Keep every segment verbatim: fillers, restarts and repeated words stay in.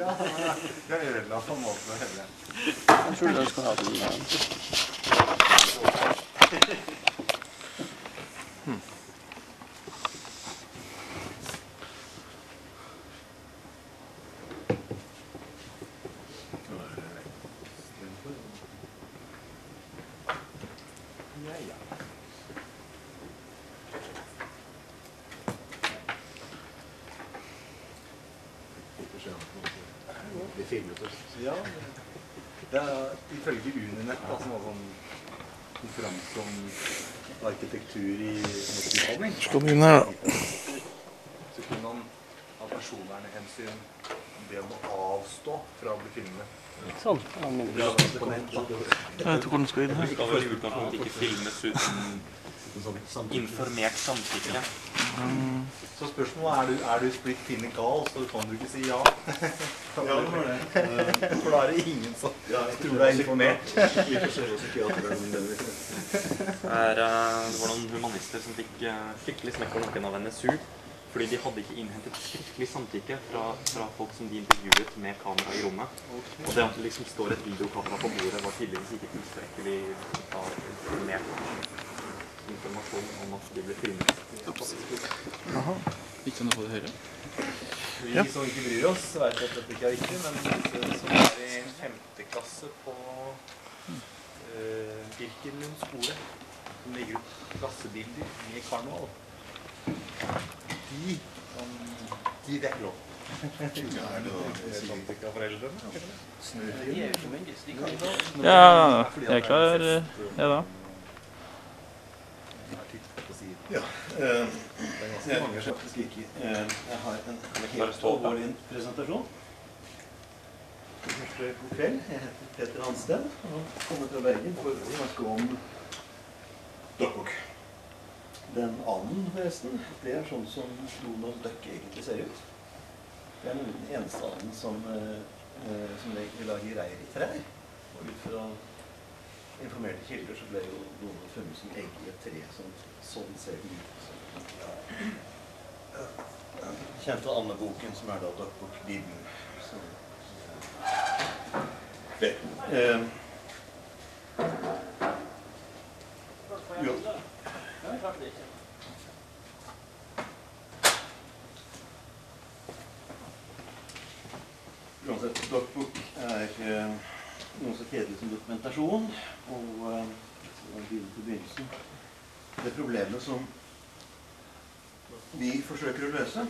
Ja, det er veldig på en måte heller. Jeg tror du skal ha den der. Hmm. Det filmet oss. Ja, det er ifølge Uninet, altså noe sånn konferanse om arkitektur i norsk utdanning. Skal begynne her da. Så kunne man av personvernhensyn be om å avstå fra å bli filmet. Sånn. Jeg vet ikke hvor den skal inn her. Det skal vel i utgangspunktet ikke filmes uten informert samtykke. Mm. Så spørsmålet er du, er du splitt finne gal, så kan du ikke si ja. Ja, det var det. For da er det ingen som tror du er informert. Vi forskjellige psykiatere, men det er, det var noen humanister som fikk skikkelig smekk på nakken av N S U, fordi de hadde ikke innhentet skriftlig samtykke fra, fra folk som de intervjuet med kamera i rommet. Og det at det liksom står et videokamera på bordet var tydeligvis ikke tilstrekkelig informert informasjon om at de ble filmet. Aha. Ikke noe på det høyre? Vi ja. Som ikke bryr oss, vet at dette ikke er viktig, men disse som er i femte klasse på uh, Birkelund skole, som legger ut klassebilder i karneval, de, um, de vet lov. Ja, er det da samtykket av foreldrene? Ja, jeg er klar, ja da. Ja, eh, jeg er faktisk ikke. Eh, jeg har en helt alvorlig presentasjon. God kveld, jeg heter Peter Hanstedt og kommer fra Bergen for å snakke om DocBook. Den annen forresten, det er sånn som Donald Duck egentlig ser ut. Det er den eneste annen som, eh, som lager reir i trær. Og ut fra informerte kilder så ble jo noen funnet som egg i et tre som sånn ser det ut. Kjente Anne-boken som er da DocBook-bibelen. Det. Eh. Jo. Uansett, DocBook er eh, noe så kjedelig som dokumentasjon, og uh, til begynnelsen. Det problemet som vi forsøker å løse,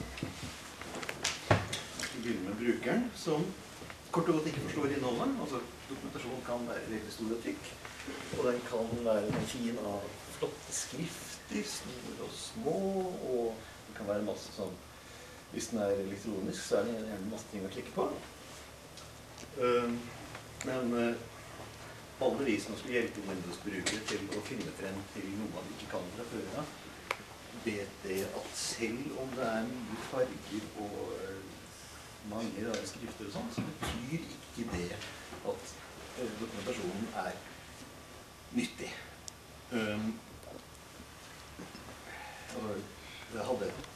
vi begynner med brukeren, som kort og godt ikke forstår innholdet. Altså, dokumentasjon kan være veldig stor og tykk, og den kan være fin av flotte skrifter, store og små, og det kan være masse sånn, hvis den er elektronisk, så er det gjerne masse ting å klikke på. Uh, Men uh, alle vi som skal hjelpe Windows-brukere til å finne frem til noe man ikke kan fra før av, vet det at selv om det er mye farger og uh, mange rare skrifter og sånn, så betyr ikke det at uh, dokumentasjonen er nyttig. Um, og jeg hadde et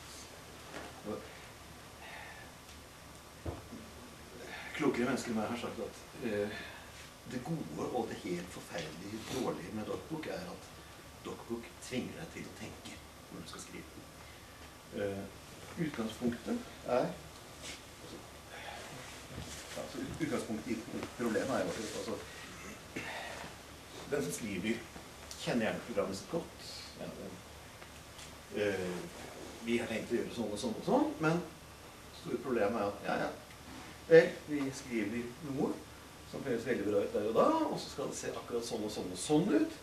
klokere mennesker enn meg har sagt at uh, det gode og det helt forferdelig dårlige med DocBook er at DocBook tvinger deg til å tenke når du skal skrive. Uh, utgangspunktet er altså, altså, utgangspunktet i problemet er at altså, den som skriver kjenner gjerne programmet sitt godt. Ja, den, uh, vi har tenkt å gjøre sånn og sånn og sånn, men store problemet er at ja, ja, vel, vi skriver noe som høres veldig bra ut der og da, og så skal det se akkurat sånn og sånn og sånn ut.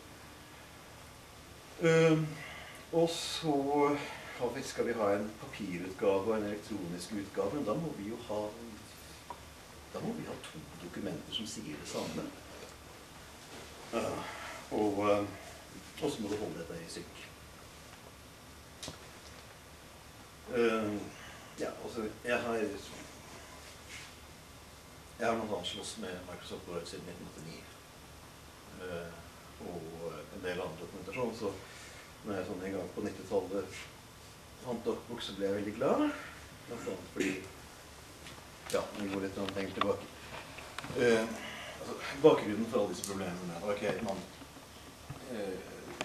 Um, og så skal vi ha en papirutgave og en elektronisk utgave, men da må vi jo ha, da må vi ha to dokumenter som sier det samme. Uh, og, uh, og så må du holde dette i synk. Uh, ja, altså, jeg har Jeg har noen slåss med Microsoft Word siden nitten åttini, uh, og en del annen dokumentasjon, så når jeg sånn en gang på nittitallet fant DocBook, så ble jeg veldig glad, blant annet fordi ja, vi går litt lenger tilbake. Uh, altså, bakgrunnen for alle disse problemene er okay, man, uh,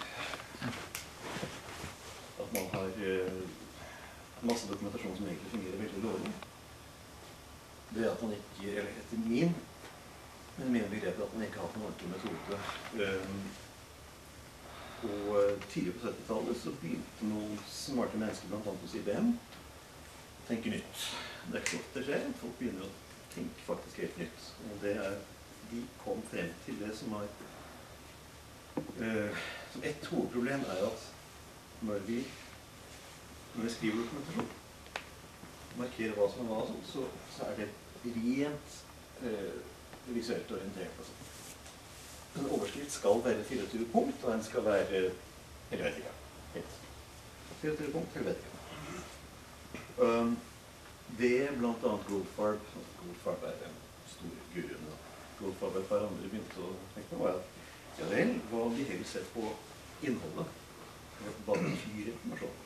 at man har uh, masse dokumentasjon som egentlig fungerer veldig lovlig. Det er at man ikke, eller etter min, men min begrep er at man ikke har hatt en ordentlig metode. Um, og tidlig på syttitallet så begynte noen smarte mennesker, blant annet hos I B M, tenke nytt. Det er ikke så ofte det skjer. Folk begynner å tenke faktisk helt nytt. Og det er, de kom frem til det som er uh, som et hovedproblem er at når vi, når vi skriver dokumentasjon, markerer hva som er hva, så, så er det rent uh, visuelt orientert. Altså. En overskrift skal være fireogtyve punkt, og den skal være helvetica. fireogtyve punkt, helvetica. Um, det blant annet Goldfarb, Goldfarb er den store guruen, Goldfarb og et par andre begynte å tenke på, var at ja vel, hva vi helst sett på innholdet, bare fire informasjon.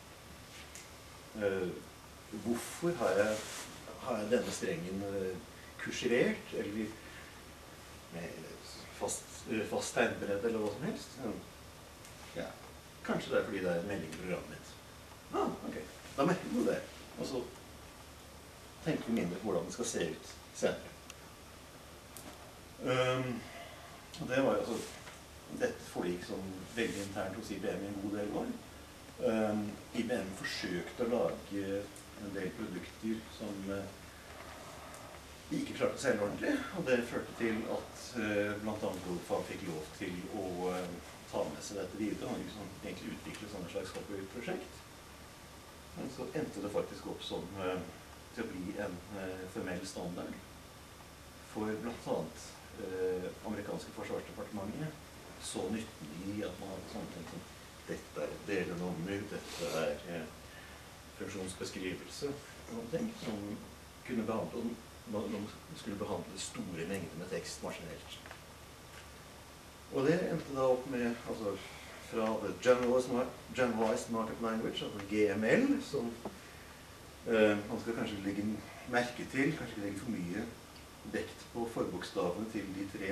Uh, hvorfor har jeg, har jeg denne strengen uh, kursivert, eller med fast, uh, fast tegnbredd, eller hva som helst? Ja, kanskje det er fordi det er en melding i programmet mitt. Ah, ok, da merker vi det. Og så tenker vi mindre på hvordan det skal se ut senere. Um, og det var jo altså dette forlik som veldig internt hos I B M i en god del år. Um, I B M forsøkte å lage en del produkter som uh, de ikke klarte å selge ordentlig, og det førte til at uh, blant annet Goldfarb fikk lov til å uh, ta med seg dette videre. Han liksom egentlig utviklet sånne slags copyright-prosjekt. Men så endte det faktisk opp som uh, til å bli en uh, formell standard for blant annet uh, amerikanske forsvarsdepartementet. Så nytten i at man hadde sånne ting som dette er et delenummer, dette er uh, funksjonsbeskrivelse, noen ting som kunne behandle, man skulle behandle store mengder med tekst maskinelt. Og det endte da opp med, altså, fra Generalized, Generalized Markup Language, altså G M L, som uh, man skal kanskje legge merke til, kanskje ikke legge for mye vekt på forbokstavene til de tre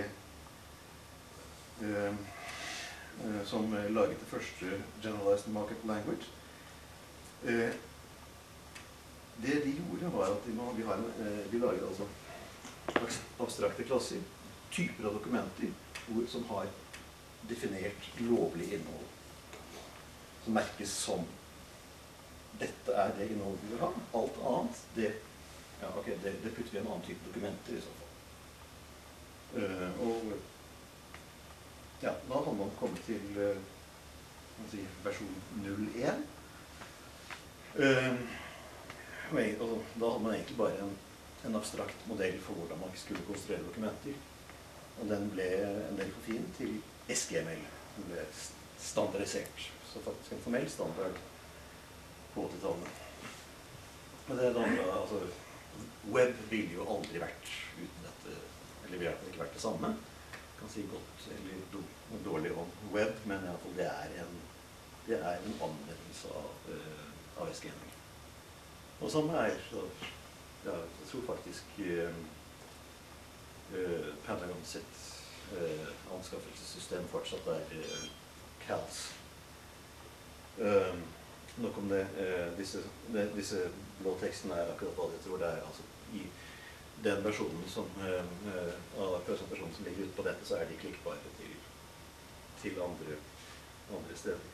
uh, uh, som laget det første Generalized Markup Language. Uh, det de gjorde var at de, de, har en, uh, de laget altså abstrakte klasser, typer av dokumenter, ord som har definert lovlig innhold, som merkes som dette er det innholdet vi vil ha. Alt annet, det, ja, okay, det, det putter vi en annen type dokumenter i så fall. Uh, og ja, da hadde man kommet til uh, si, versjon null punkt én. Uh, og, og da hadde man egentlig bare en, en abstrakt modell for hvordan man skulle konstruere dokumenter. Og den ble en del for fin til S G M L. Den ble standardisert. Så faktisk en formell standard på åttitallet. Men det er det andre, altså, web ville jo aldri vært uten dette, eller vi har ikke vært det samme. Jeg kan si godt eller dårlig om web, men i hvert fall det er en, det er en anvendelse av, uh, av S G M L. Og samme er, så, ja, jeg tror faktisk uh, Uh, Pentagon sitt uh, anskaffelsessystem fortsatt er uh, C A S. Uh, nok om det, uh, disse, de, disse blå tekstene er akkurat hva jeg tror det er. Altså, i den versjonen som, uh, uh, av presentasjonen som ligger ute på dette, så er de klikkbare til, til andre, andre steder.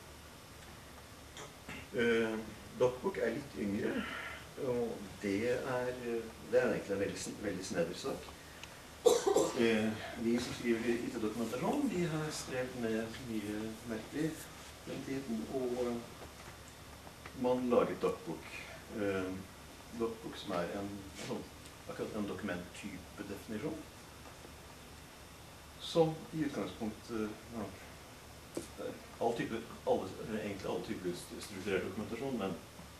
Uh, DocBook er litt yngre, og det er, det er egentlig en veldig, veldig snedder sak. Eh, vi som skriver I T-dokumentasjon, vi har strevet med mye merkelig den tiden, og man laget DocBook. Eh, DocBook som er en, akkurat en dokumenttype definisjon, som I utgangspunktet ja, all type, alle, egentlig alle typer strukturert dokumentasjon, men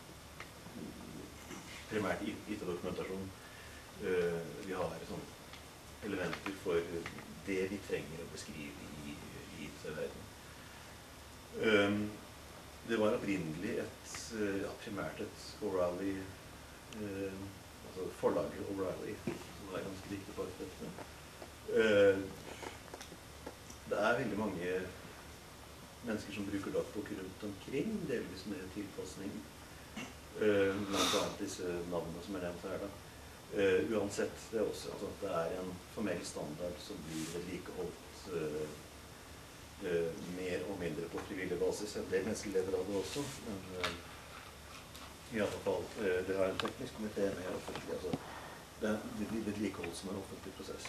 primært I T-dokumentasjon. Eh, vi har sånn elementer for det vi trenger å beskrive I, I I T-verden. Um, det var opprinnelig et, ja, primært et O'Reilly uh, altså forlaget O'Reilly, som er ganske viktig bak dette. Uh, det er veldig mange mennesker som bruker DocBook rundt omkring, delvis med tilpasning, uh, blant annet disse navnene som er nevnt her da. Uh, uansett, det er også altså, at det er en formell standard som blir vedlikeholdt uh, uh, mer og mindre på frivillig basis. En del mennesker lever av det også, men uh, i alle fall, uh, det har en teknisk komité med offentlig, altså det, det blir vedlikeholdt som en offentlig prosess.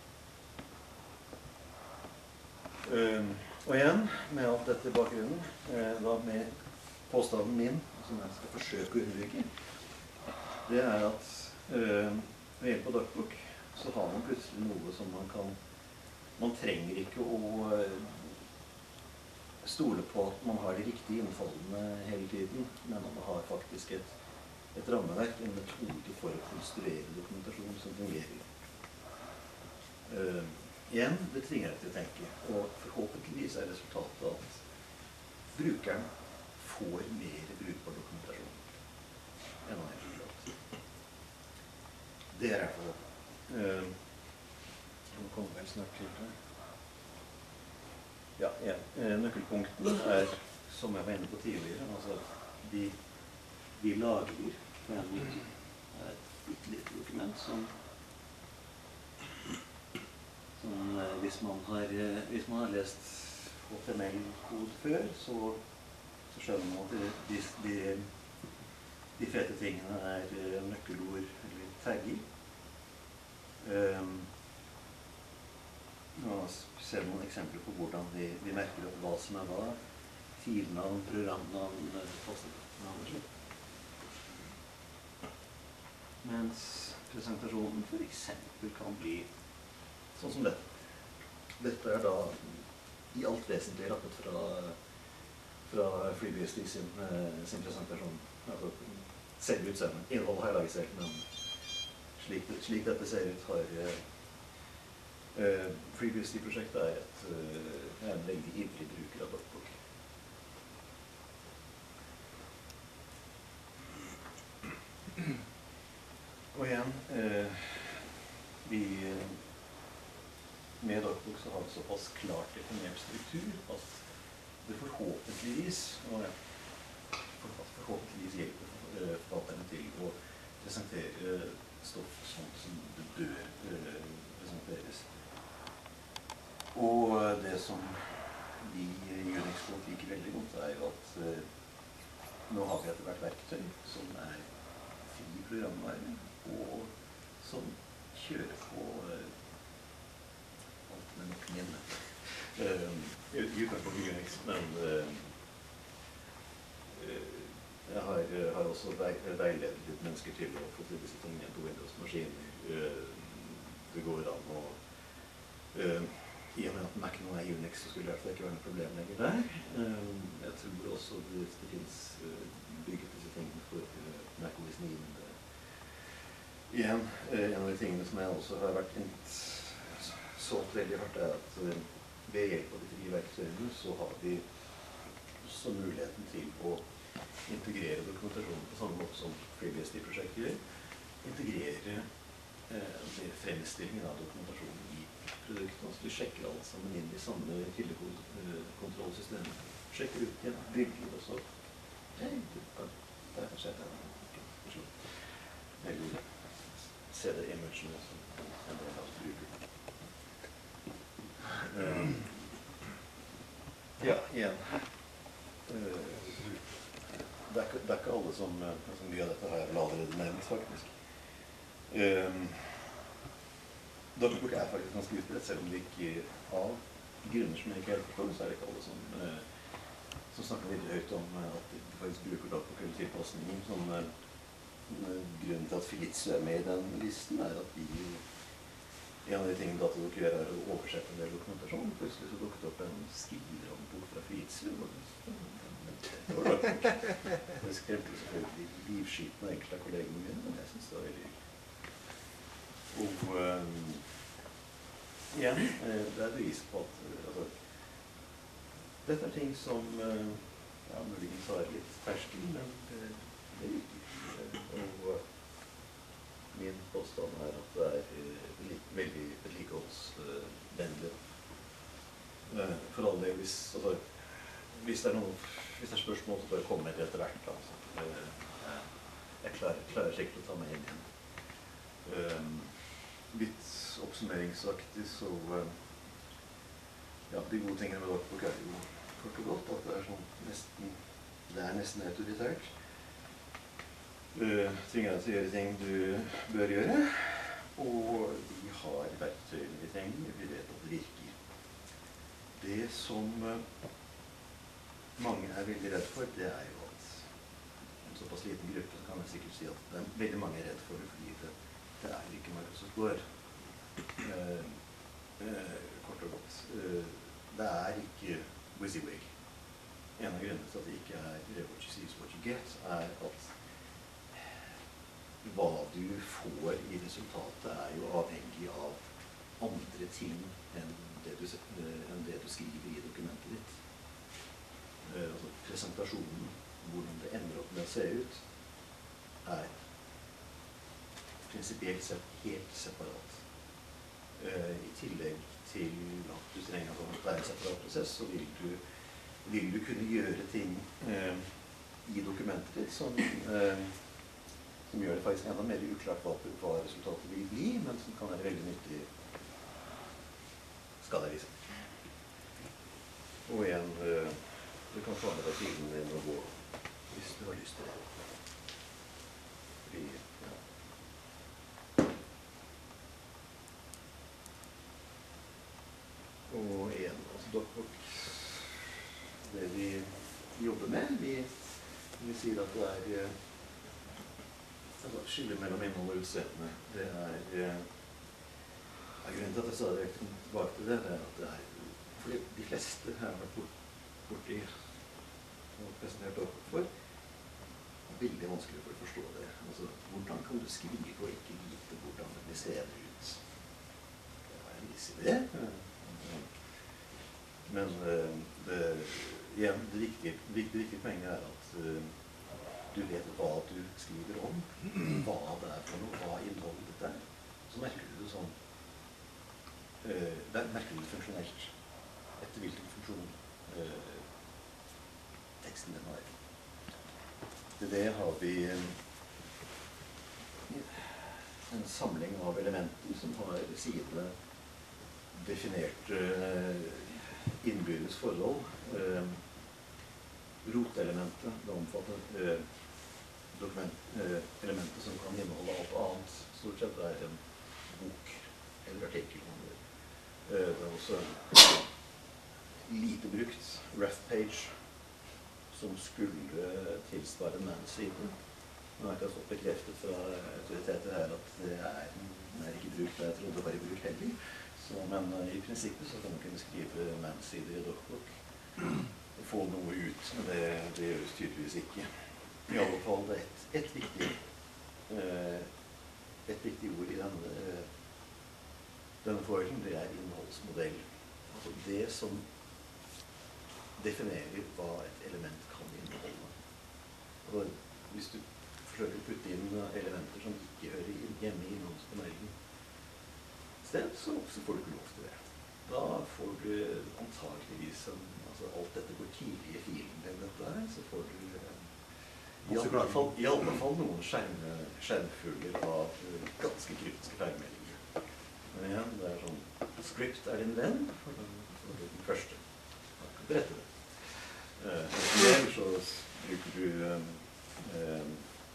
Uh, og igjen, med alt dette i bakgrunnen, uh, da med påstanden min, som jeg skal forsøke å underbygge, det er at Uh, ved hjelp av DocBook så har man plutselig noe som man kan man trenger ikke å uh, stole på at man har de riktige innfallene hele tiden, men man har faktisk et, et rammeverk, en metode for å konstruere dokumentasjon som fungerer. Uh, igjen, det tvinger deg til å tenke, og forhåpentligvis er resultatet at brukeren får mer brukbar dokumentasjon enn han er. Det er i hvert fall. Uh, nå kommer vel snart til det. Ja, ja. Uh, nøkkelpunkten er, som jeg var inne på tidligere, altså de, de lager en, et litt litt dokument som, som uh, hvis, man har, uh, hvis man har lest H T M L-kode før, så, så skjønner man at de, de, de fete tingene er uh, nøkkelord eller tagger. Um, nå ser vi noen eksempler på hvordan vi, vi merker opp hva som er hva. Filnavn, programnavn, postnavn og slikt. Mens presentasjonen for eksempel kan bli sånn som dette. Dette er da i alt vesentlig rappet fra, fra FreeBSD sin, sin presentasjon. Altså selv utseende. Innholdet har jeg laget selv, men Slik, slik dette ser ut, har uh, FreeBSD-prosjektet er, et, uh, er en veldig ivrig bruker av DocBook. Og igjen, uh, vi, med DocBook så har vi såpass klart definert struktur at det forhåpentligvis, og ja, forhåpentligvis hjelper uh, forfatterne til å presentere stoff sånn som det bør uh, presenteres. Og uh, det som vi i Unix liker veldig godt, er jo at uh, nå har vi etter hvert verktøy som er fri programvare, og som kjører på uh, alt med nok minne. Uh, I utgangspunktet på Unix, men uh, uh, jeg har, har også veiledet litt mennesker til å få til disse tingene på Windows-maskiner. Det går an å... I og med at Mac nå er Unix, så skulle det i hvert fall ikke være noe problem lenger der. Jeg tror også det, det finnes bygget disse tingene for Mac O S ni. Igjen, en av de tingene som jeg også har vært solgt veldig hardt er at ved hjelp av de frie verktøyene så har vi også muligheten til å integrere dokumentasjonen på samme måte som FreeBSD-prosjektet gjør. Integrere eh, fremstillingen av dokumentasjonen i produktet. Altså du sjekker alt sammen inn i samme kildekontrollsystem. Sjekker ut igjen, bygger og så Hei, du kan der kan sette den. Eller se det imagene som en del av oss bruker. Um, ja, igjen. Uh, Det er, ikke, det er ikke alle som, altså mye av dette har jeg vel allerede nevnt, faktisk. Um, DocBook er faktisk ganske utbredt, selv om det ikke av grunner som jeg ikke helt forstår, så er det ikke alle som, uh, som snakker litt høyt om uh, at de faktisk bruker DocBook eller tilpasninger. Som, uh, grunnen til at Fujitsu er med i den listen er at de, en av de tingene Datadok gjør er å oversette en del dokumentasjon. Plutselig så dukket opp en skriverhåndbok fra Fujitsu. Det var DocBook. Det skremte selvfølgelig livskiten av enkelte av kollegene mine, men jeg synes det var veldig hyggelig. Og um, igjen, det er bevis på at altså, dette er ting som uh, ja, muligens har litt ferskel, men det, det er viktig. Og min påstand er at det er uh, veldig vedlikeholdsvennlig. Uh, for all del, hvis, altså, hvis, det er noe, hvis det er spørsmål, så bare komme med det etter hvert. Altså. Uh, jeg klarer, klarer sikkert å ta meg inn igjen. Uh, litt oppsummeringsaktig, så uh, ja, de gode tingene med Dogbook er jo kort og godt at det er sånn nesten, det er nesten autoritært. Uh, tvinger deg til å gjøre ting du bør gjøre, og de har verktøyene vi trenger, vi vet at det virker. Det som uh, mange er veldig redd for, det er jo at en såpass liten gruppe, så kan jeg sikkert si at det er veldig mange er redd for det, fordi det, det er ikke Microsoft Word. Uh, uh, kort og godt. Uh, det er ikke WYSIWYG. En av grunnene til at det ikke er what you see is what you get, er at hva du får i resultatet er jo avhengig av andre ting enn det du, enn det du skriver i dokumentet ditt. Uh, altså presentasjonen, hvordan det ender opp med å se ut, er prinsipielt sett helt separat. Uh, I tillegg til at du trenger at det er en separat prosess, så vil du, vil du kunne gjøre ting uh, i dokumentet ditt som uh, som gjør det faktisk enda mer uklart hva, hva resultatet vil bli, men som kan være veldig nyttig, skal jeg vise. Og igjen, uh, du kan ta med deg tiden din og gå, hvis du har lyst til det. Fordi, ja. Og igjen, altså Dogbook, det vi jobber med, vi, vi sier at det er altså, skille mellom innhold og utseende. Det er, er grunnen til at jeg stadig vekk kommer tilbake til det, det er at det er, fordi de fleste har vært bort, borti og presentert Dogbook for, er veldig vanskelig for å forstå det. Altså, hvordan kan du skrive og ikke vite hvordan det blir seende ut? Det var en viss idé. Men det, igjen, det viktige, viktige, viktige poenget er at du vet hva du skriver om, hva det er for noe, hva innholdet dette er. Så merker du det sånn, uh, der merker du det funksjonelt, etter hvilken funksjon uh, teksten den har. Til det har vi um, en samling av elementer som har sine definerte uh, innbyrdes forhold. Uh, Rotelementet, det omfatter uh, dokument, uh, elementer som kan inneholde alt annet. Stort sett er en bok eller artikkel. Uh, det er også lite brukt ref page som skulle tilsvare en man-side. Nå har jeg ikke fått bekreftet fra autoriteter her at det er, den er ikke brukt, jeg trodde bare bruk heller. Så, men uh, i prinsippet så kan man kunne skrive man-sider i Dogbook og få noe ut, men det, det gjøres tydeligvis ikke. I alle fall det er et, et, viktig, uh, et viktig ord i denne, uh, denne foilen, det er innholdsmodell. Altså det som definerer hva et element kan inneholde. Og hvis du forsøker å putte inn elementer som ikke hører hjemme i innholdsmodellen sted, så, så får du ikke lov til det. Da får du antageligvis en, altså alt dette går tidlig i filen din dette her, så får du eh, i, alle fall, i alle fall noen skjerm, skjermfuller av uh, ganske kryptiske feilmeldinger. Men igjen, det er sånn, script er din venn for den, for den første. Da kan du berette det. Uh, Eller så bruker du um, um,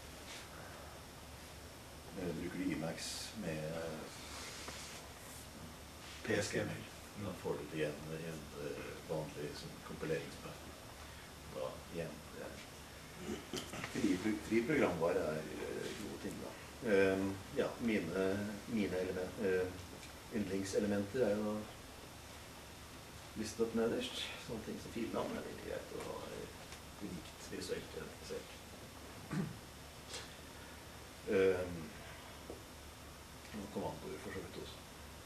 uh, bruker du Emacs med uh, P S G M L. Da får du det igjen i en uh, vanlig sånn, kompileringsplan. Da igjen, det er fri, fri programvare er uh, gode ting da. Um, ja, mine, mine element, uh, yndlingselementer er jo listet opp nederst. Sånne ting som filnavn er veldig greit å ha unikt visuelt identifisert. Um, og kommandoer for så vidt også.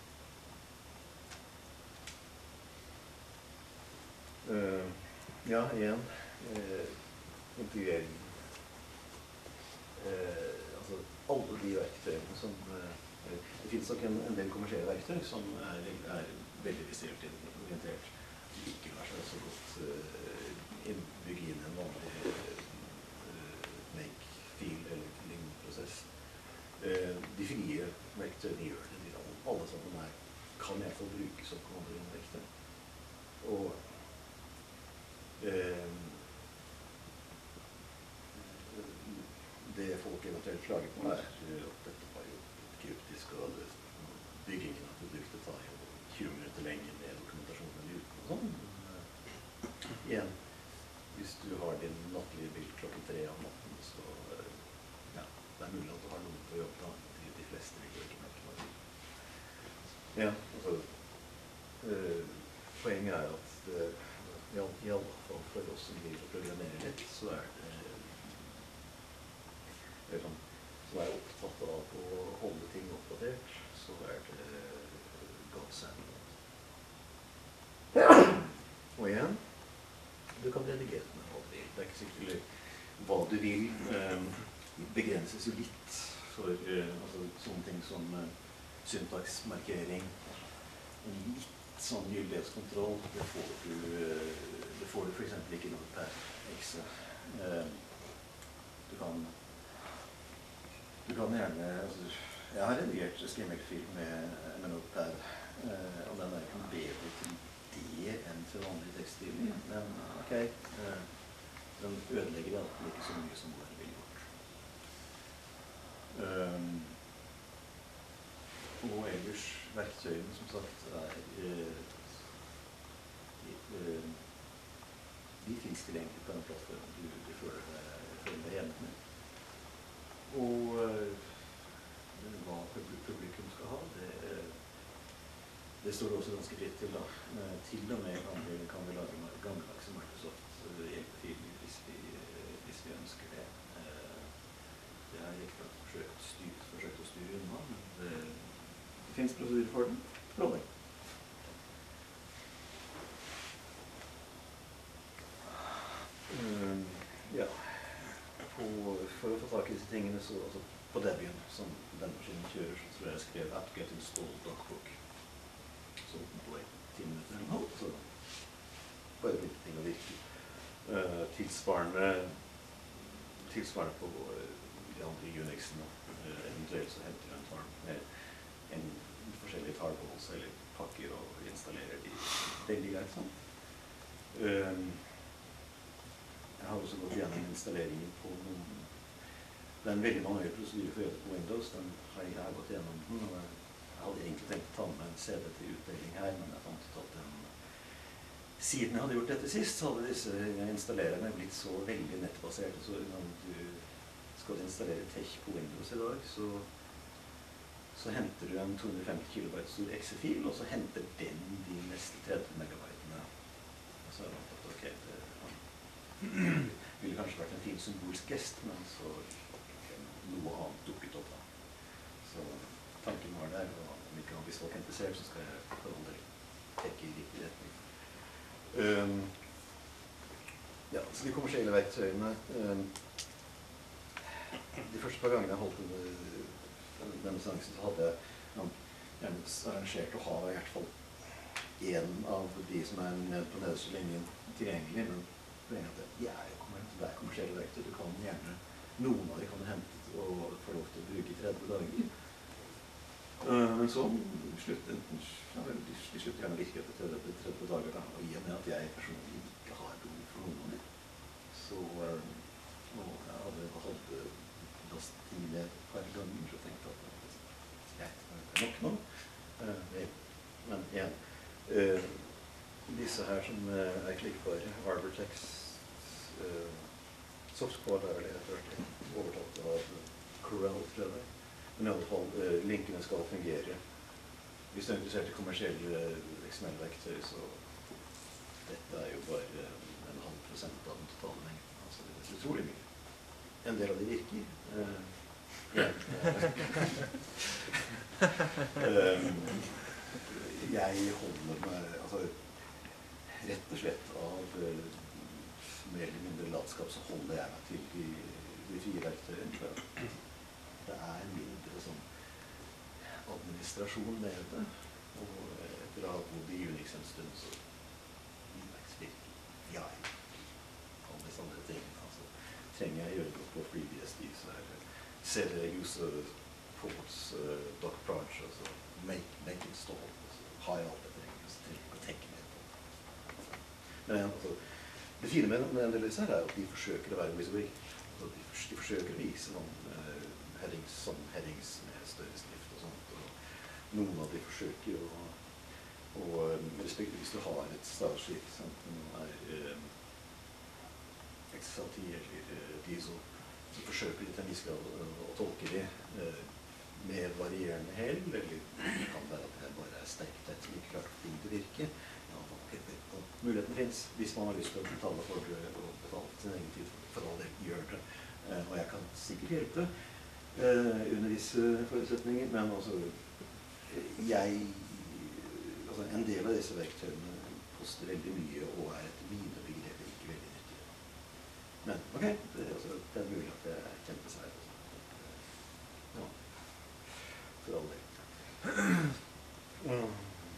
Uh, ja, igjen, uh, integrering. Uh, altså, alle de verktøyene som Det finnes nok en, en del kommersielle verktøy som er, er veldig visuelt orientert. Som ikke lar seg så godt uh, bygge inn en vanlig uh, make-fil eller lignende prosess. Uh, de frie verktøyene gjør det. De, alle sammen er, kan i hvert fall brukes som kommanderende verktøy. Og uh, det folk eventuelt klager på, er at dette var jo kryptisk, og byggingen av produktet tar jo tjue minutter lenger med dokumentasjonen enn uten og sånn. Men igjen, hvis du har din nattlige bil klokken tre om natten, så ja, det er mulig at du har noen på jobb da. De, de fleste vil jo ikke merke noe. Ja, altså, øh, poenget er at det, i alle fall for oss som vil programmere litt, så er det Eller sånn, som er opptatt av å holde ting oppdatert, så er det godt særlig. Og igjen, du kan redigere med hva du vil. Det er ikke sikkert hva du vil um, begrenses jo litt for uh, altså, sånne ting som uh, syntaksmarkering, litt sånn gyldighetskontroll, det får du, uh, det får du for eksempel ikke noe per exe. Uh, du kan Du kan gjerne, altså, jeg har redigert skrimeldfil med, med Notepad, eh, og den er ikke bedre til det enn til vanlig tekststilling, men ok, eh, den ødelegger alltid ikke så mye som den ville gjort. Um, og ellers, verktøyene som sagt er, eh, de, eh, de finnes tilgjengelig på den plattformen du, du føler deg hjemme med. Og uh, hva publikum skal ha, det, det står det også ganske fritt til da. Uh, til og med kan vi, kan vi lage gammeldags Microsoft-hjelpefiler hvis, uh, hvis vi ønsker det. Uh, det har jeg ikke forsøkt, styr, forsøkt å styre unna, men det, det finnes prosedyrer for den. Rådning. Uh, ja. Og for å få tak i disse tingene, så altså, på Debian, som den maskinen kjører, så tror jeg jeg skrev apt-get install dagbook. Så på ti minutter eller noe, så bare litt ting å virke. Uh, tilsvarende, tilsvarende på de andre Unixene. Uh, eventuelt så henter jeg en farm med en forskjellige tarballs eller pakker og installerer de veldig greit sånn. Uh, Jeg har også gått gjennom installeringen på noen. Det er en veldig manuell prosedyre for å gjøre det på Windows. Den har jeg, jeg har gått gjennom den, og jeg hadde egentlig tenkt å ta med en C D til utdeling her, men jeg fant ut at den, siden jeg hadde gjort dette sist, så hadde disse installererne blitt så veldig nettbaserte, så når du skal installere Tech på Windows i dag, så, så henter du en to hundre og femti kilobyte stor exe-fil, og så henter den de neste tretti megabytene. Og så er det at, ok, det ville kanskje vært en fin symbolsk gest, men så noe annet dukket opp da. Så tanken var der, og om ikke hvis folk er interessert, så skal jeg forholde trekke i riktig retning. Um, ja, så de kommersielle verktøyene um, de første par gangene jeg holdt denne, denne seansen, så hadde jeg um, arrangert å ha i hvert fall en av de som er nede på nederste linjen tilgjengelig, men poenget at det er, det er kommersielle verktøy. Du kan gjerne, noen av de kan du hente og få lov til å bruke i tretti dager. Uh, men så slutter ja, de, de slutter gjerne å virke etter tretti dager da, og i og med at jeg personlig ikke har behov for noen av det. Så uh, og jeg hadde hatt ting med et par ganger, så tenkte jeg at det er nok nå. Uh, men igjen, uh, disse her som uh, er klikkbare, Arbortex, uh, Softquad er vel det etter hvert overtatt av Corel, tror jeg. Men i alle fall, uh, linkene skal fungere. Hvis du er interessert i kommersielle uh, X M L-verktøy, så dette er jo bare uh, en halv prosent av den totale mengden. Altså, det er utrolig mye. En del av de virker. Uh, ja. uh, jeg holder meg, altså, rett og slett av uh, mer eller mindre latskap, så holder jeg meg til de, de frie verktøyene. det er mindre sånn administrasjon med det. Og etter å ha bodd i Unix en stund, så Linux-virker, ja, alle disse andre tingene. Altså, trenger jeg gjøre noe på FreeBSD, så er det cd user ports, uh, doc branch, altså make, make install, altså, ha i alt det trenger, så trenger jeg å tenke mer på det. Men altså, det fine med en del av disse her er at de forsøker å være WYSIWYG. De, de forsøker å vise noen uh, headings, sånn headings med større skrift og sånt. Og noen av de forsøker å, å respekt, hvis du har et stavskilt, enten det er uh, X L T eller uh, Diesel, så forsøker de til en viss grad å, å tolke de uh, med varierende hell, eller det kan være at det bare er sterkt tett som ikke klart ting til å virke. Ja, og muligheten finnes hvis man har lyst til å betale for det og betale sin egen tid for all det gjør det. Uh, og jeg kan sikkert hjelpe uh, under disse forutsetninger, men altså jeg altså en del av disse verktøyene koster veldig mye og er etter mine begreper ikke veldig nyttige. Men ok, det er, altså, det er mulig at det er kjempesvært. Ja, for all del. Mm.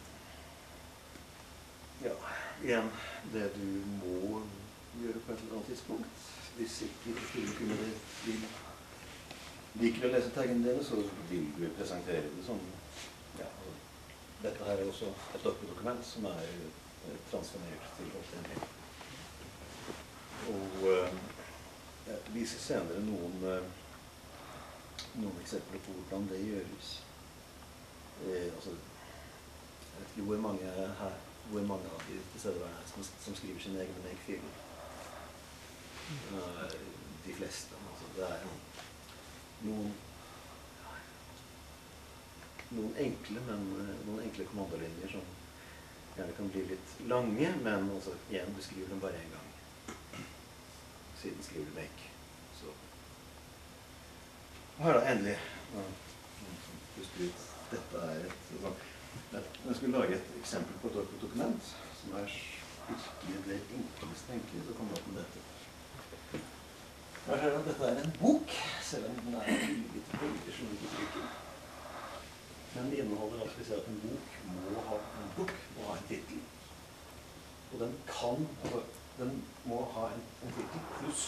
Ja, igjen, det du må gjøre på et eller annet tidspunkt, hvis ikke publikummet vil liker å lese taggene dine, så vil du presentere det som, ja, dette her er også et dokument som er transformert til H T M L. Og jeg viser senere noen, noen eksempler på hvordan det gjøres. Eh, altså, jeg vet ikke hvor mange her, hvor mange av de tilstedeværende som, som skriver sine egne make-filer. Uh, de fleste. Altså, det er noen, noen enkle, men noen enkle kommandolinjer som gjerne kan bli litt lange, men altså, igjen, du skriver dem bare en gang. Siden skriver du make. Så. Og her da, endelig. Husk ut. Dette er et sånn. Jeg skulle lage et eksempel på et dokument som er virkelig det enkleste egentlig, så kommer jeg opp med dette. Her ser du at dette er en bok, selv om den er litt veldig skjønnet i trykken. Men det inneholder altså, vi ser at en bok må ha en bok, må ha en titel. Og den kan, altså, den må ha en, en titel pluss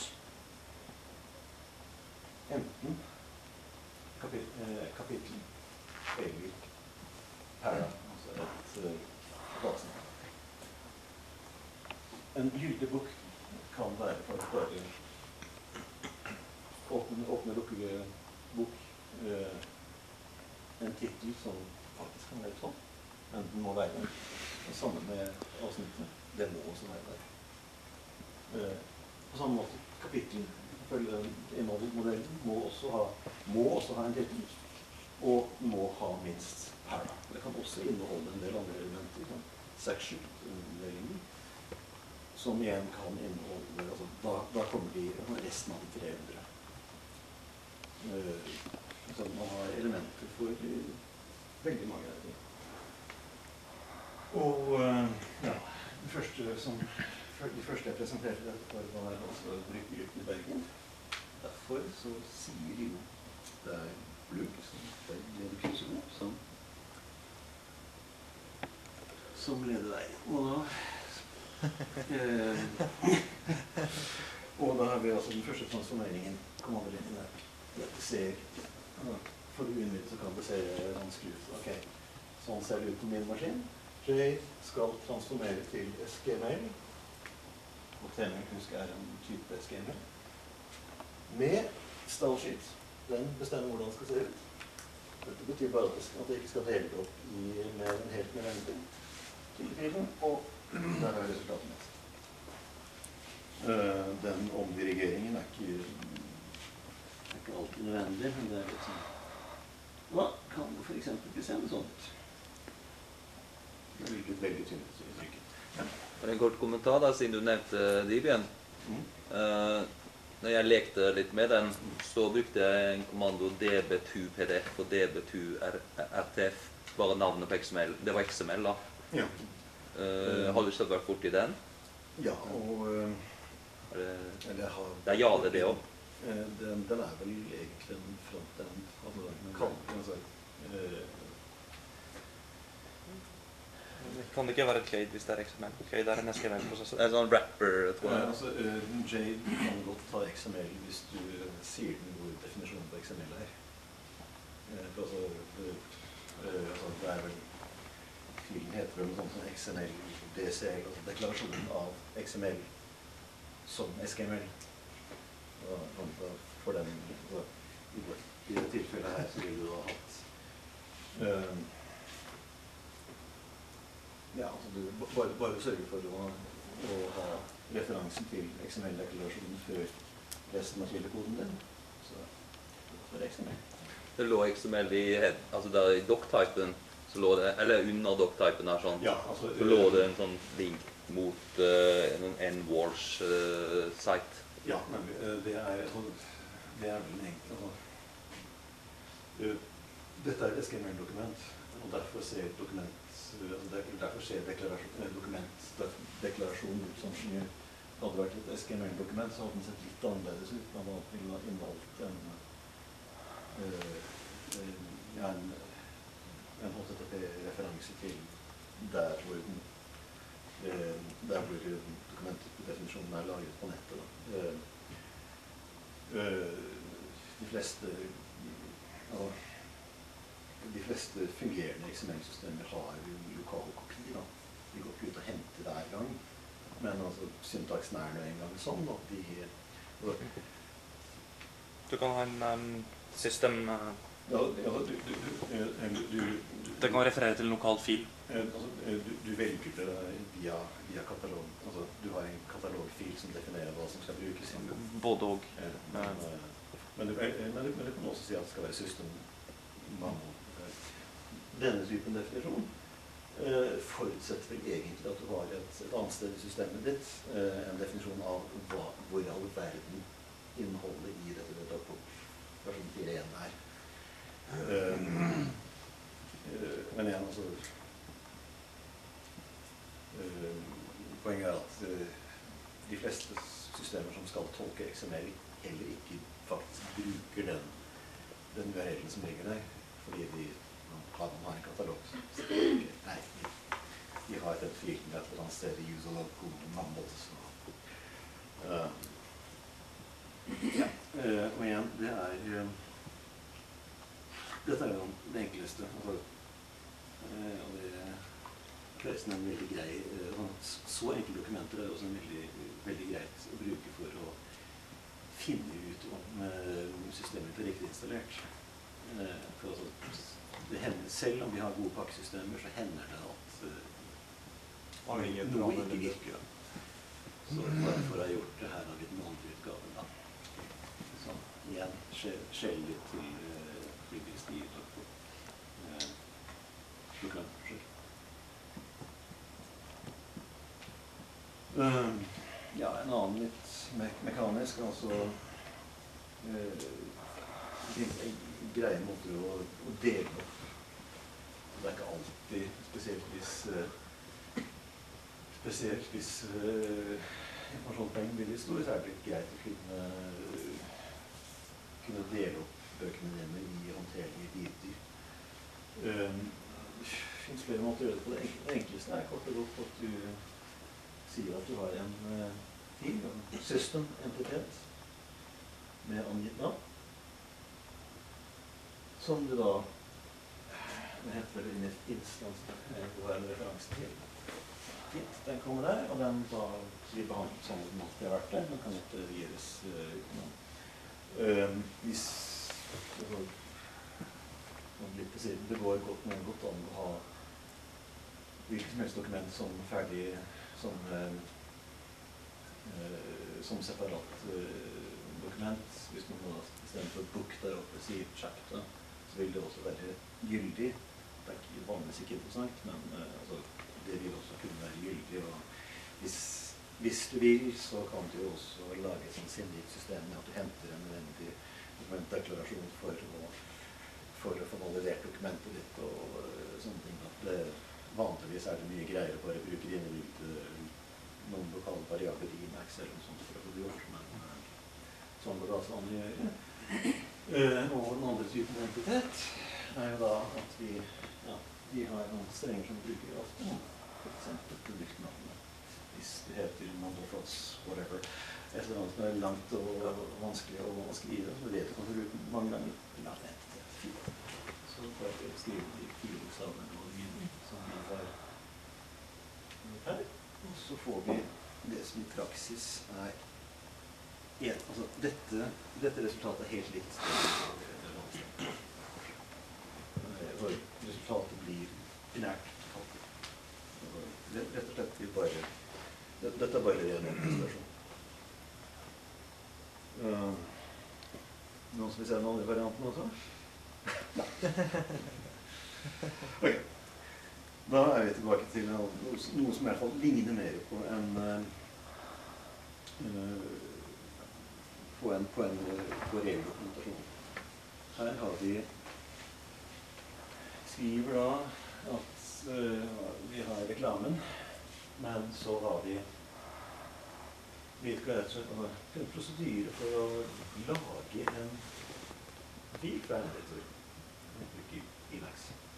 enten kapit, eh, kapittel eller para, altså et uh, avsnitt. En gyldig bok kan være for å bare åpne, åpne lukkede bok, uh, en titel som faktisk kan være sånn, men den må være det samme med avsnittene. Det må også være der. Uh, på samme måte, kapittel, følge innholdsmodellen, må også ha, må også ha en titel, og må ha minst para. Det kan også inneholde en del andre elementer, som section-delinger, som igjen kan inneholde, altså, da, da kommer de resten av de tre hundre. Uh, så man har elementer for uh, veldig mange av de. Og uh, ja, det første som, de første jeg presenterte dette for, var altså Bryggergruppen i Bergen. Derfor så sier de jo, det er Blugg, som leder kurset, som, som leder deg. Og da, eh, og da har vi altså den første transformeringen, kommandolinjen her. Dette ser, for å unnvide så kan det se vanskelig ut. Ok, sånn ser det ut på min maskin. J skal transformere til S G M L. Og T M L, husk, er en type S G M L. Med stylesheet. Den bestemmer hvordan den skal se ut. Dette betyr bare at det ikke skal dele opp i med en helt nødvendig kildefilen, og der er resultatet mest. Uh, den omdirigeringen er ikke, er ikke alltid nødvendig, men det er litt sånn. Da kan det for eksempel bli sendt sånn ut. Det er virkelig veldig tynt i trykket. Ja. En kort kommentar da, siden du nevnte Debian. Mm. Uh, Når jeg lekte litt med den, så brukte jeg en kommando D B to P D F og D B to R T F, bare navnet på X M L. Det var X M L da. Ja. Uh, har du selv vært borti den? Ja, og... Uh, det, eller har... det er ja, det er det også. Eh, den, den er vel egentlig en frontend. Altså, kan, altså, eh, Kan det ikke være Jade hvis det er X M L? Jade er en S K M L-prosessor. Det er en sånn rapper, tror ja, jeg. altså, eh, Jade kan godt ta X M L hvis du sier den hvor definisjonen på X M L er. Eh, for altså, det, eh, altså, det er vel filen heter vel noe sånt som X M L, D C L, altså deklarasjonen av X M L som S K M L. Og, og for den, altså, i, det, i det tilfellet her så vil du ha hatt uh, ja, altså du bare, bare sørge for å, å ha referansen til X M L-deklarasjonen før resten av kildekoden din. Så det er X M L. Det lå X M L i, altså der i doc-typen, så lå det, eller under doc-typen her sånn, ja, altså, så lå det en sånn link mot uh, en N-Walsh-site. Uh, ja, nemlig. Det er, det er vel egentlig, altså, uh, dette er et S K M L-dokument, og derfor ser dokument, altså derfor ser deklarasjon, dokumentdeklarasjonen ut som den hadde vært et S K M L-dokument, så hadde den sett litt annerledes ut. Man hadde inneholdt en, uh, ja, en, en H T T P-referanse til der hvor, den, uh, der hvor dokumentdefinisjonen er lagret på nettet. Da. Uh, uh, de fleste uh, De fleste fungerende X M L-systemer har jo lokal kopi. Da. De går ikke ut og henter hver gang, men altså, syntaksen er nå en gang sånn at de... Uh, Du kan ha en um, system... Uh, ja, ja, du, du, du, du, du, det kan referere til en lokal fil. Uh, altså, du, du velger det via, via katalog. Altså, du har en katalogfil som definerer hva som skal brukes. Både og. Uh, men, uh, men, du, men, du, men du kan også si at det skal være system manual. Denne typen definisjon eh, forutsetter vel egentlig at du har et, et annet sted i systemet ditt, eh, en definisjon av hva, hvor i all verden innholdet i dette datapunkt versjon fire punkt én er. Eh, eh, men igjen, altså eh, poenget er at eh, de fleste systemer som skal tolke X M L heller ikke faktisk bruker den, den U R L-en som ligger der, fordi de har man en katalog. Så nei, de, de har den filen et eller annet sted i user log mumbles. Uh, ja, uh, og igjen, det er uh, dette er jo det enkleste. Altså, uh, og det er en veldig grei, uh, så enkle dokumenter er også en veldig, veldig greit å bruke for å finne ut om uh, systemet er riktig installert. Uh, for altså, det hender, selv om vi har gode pakkesystemer, så hender det at uh, noe ikke virker. Så derfor har jeg gjort det her av litt måneutgaven da. Så igjen, skjell litt til uh, frivillig stil og uh, dokumentprosjekt. Uh, ja, en annen litt me mekanisk, altså uh, greie måter å, å dele opp. Det er ikke alltid, spesielt hvis uh, spesielt hvis uh, informasjonspoeng blir litt stor, så er det litt greit å kunne, uh, kunne dele opp bøkene dine i håndterlige biter. Um, det finnes flere måter å gjøre det på. Det enkleste er kort og godt at du sier at du har en uh, fil, en system-entitet med angitt navn, som du da, det heter vel en instans, du har en referanse til. Fint, den kommer der, og den da blir behandlet sånn som det har vært der. Den kan ikke gjøres uh, utenom. Uh, hvis altså, litt på siden, det går godt, men godt an å ha hvilket som helst dokument som ferdig, som, uh, uh, som separat uh, dokument. Hvis man da, i stedet for book der oppe sier chapter, så vil det også være gyldig. Det er ikke vanligvis ikke interessant, men uh, altså, det vil også kunne være gyldig. Og hvis, hvis du vil, så kan du jo også lage et sånt sindig system med at du henter en nødvendig dokumentdeklarasjon for å, for å få validert dokumentet ditt og uh, sånne ting. At det, vanligvis er det mye greier å bare bruke dine litt, uh, noen lokale variabler i Emacs eller noe sånt for å få det gjort. Men, uh, sånn går det altså an å gjøre. Uh, og den andre typen entitet er jo da at vi, ja, vi har noen strenger som bruker ofte, for eksempel produktnavnet. Hvis det heter Mandorflots, whatever, et eller annet som er langt og vanskelig å skrive, så vet du kan du bruke mange ganger. La det entitet, fint. Så bare skrive de fire bokstavene og lyden som vi har her. Og så får vi det som i praksis er en, altså dette, dette resultatet er helt likt. Resultatet blir binært tall. Rett og slett vi bare, dette er bare ren representasjon. Uh, noen som vil se den andre varianten også? Nei. Ok. Da er vi tilbake til noe, noe som i hvert fall ligner mer på en uh, på en, på en på reell dokumentasjon. Her har vi skriver da at uh, vi har reklamen, men så har vi vi skal rett og slett ha en prosedyre for å lage en bil fra en editor. Vi bruker Emacs.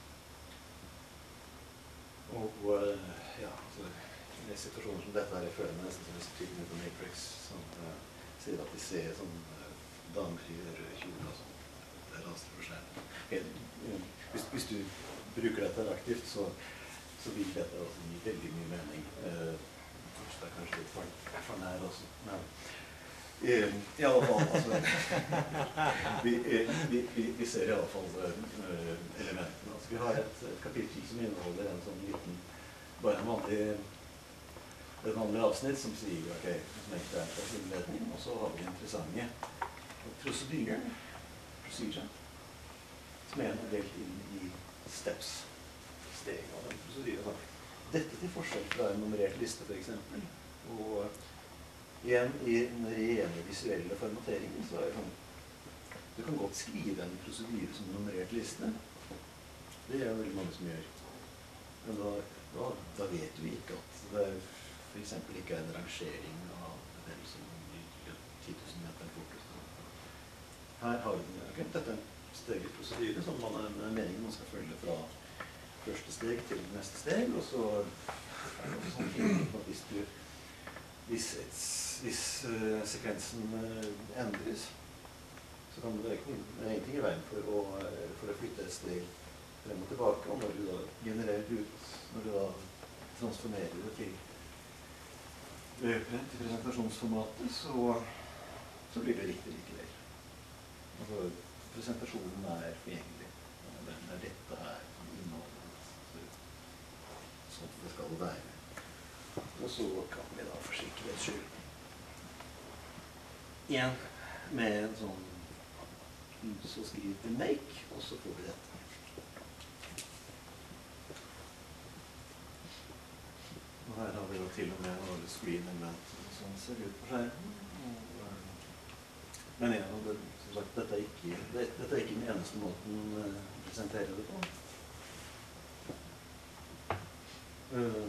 Og ja, altså, i situasjoner som dette her, jeg føler meg nesten som en typen ut av Matrix, som uh, sier at de ser sånn uh, damer i kjole og sånn. Det er rasende for seg. Okay. Hvis, hvis du bruker dette aktivt, så, så vil dette også gi veldig mye mening. Uh, det er kanskje litt for, for nær også. Men uh, i alle fall, altså, vi, vi, vi, vi ser i alle fall uh, elementene. Altså, vi har et, et kapittel som inneholder en sånn liten, bare en vanlig, et vanlig avsnitt som sier, ok, som egentlig er en slags innledning, og så har vi interessante prosedyrer, procedure, som er delt inn i steps, steg av den prosedyren. Dette til forskjell fra en nummerert liste, for eksempel, og igjen i den rene visuelle formateringen, så er det sånn, du kan godt skrive en prosedyre som en nummerert liste. Det er veldig mange som gjør. Men da, da, da vet du ikke at det for eksempel ikke er en rangering av hvem som gir ti tusen meter fortest. Her har vi den. Okay, dette er en steget prosedyre som man er meningen man skal følge fra første steg til neste steg, og så er det sånn at hvis du hvis, et, hvis uh, sekvensen uh, endres, så kan det ikke det er ingenting i veien for å, for å flytte et steg frem og tilbake, og når du da genererer ut, når du da transformerer det til til presentasjonsformatet, så, så blir det riktig likevel. Altså, presentasjonen er forgjengelig. Det er dette her innholdet, sånn at det skal være. Og så kan vi da for sikkerhets skyld igjen med en sånn så skriver vi make, og så får vi dette. Og her har vi da til og med alle screen element som ser ut på skjermen. Men ja, det, som sagt, dette er, ikke, det, dette er ikke den eneste måten å presentere det på. Um,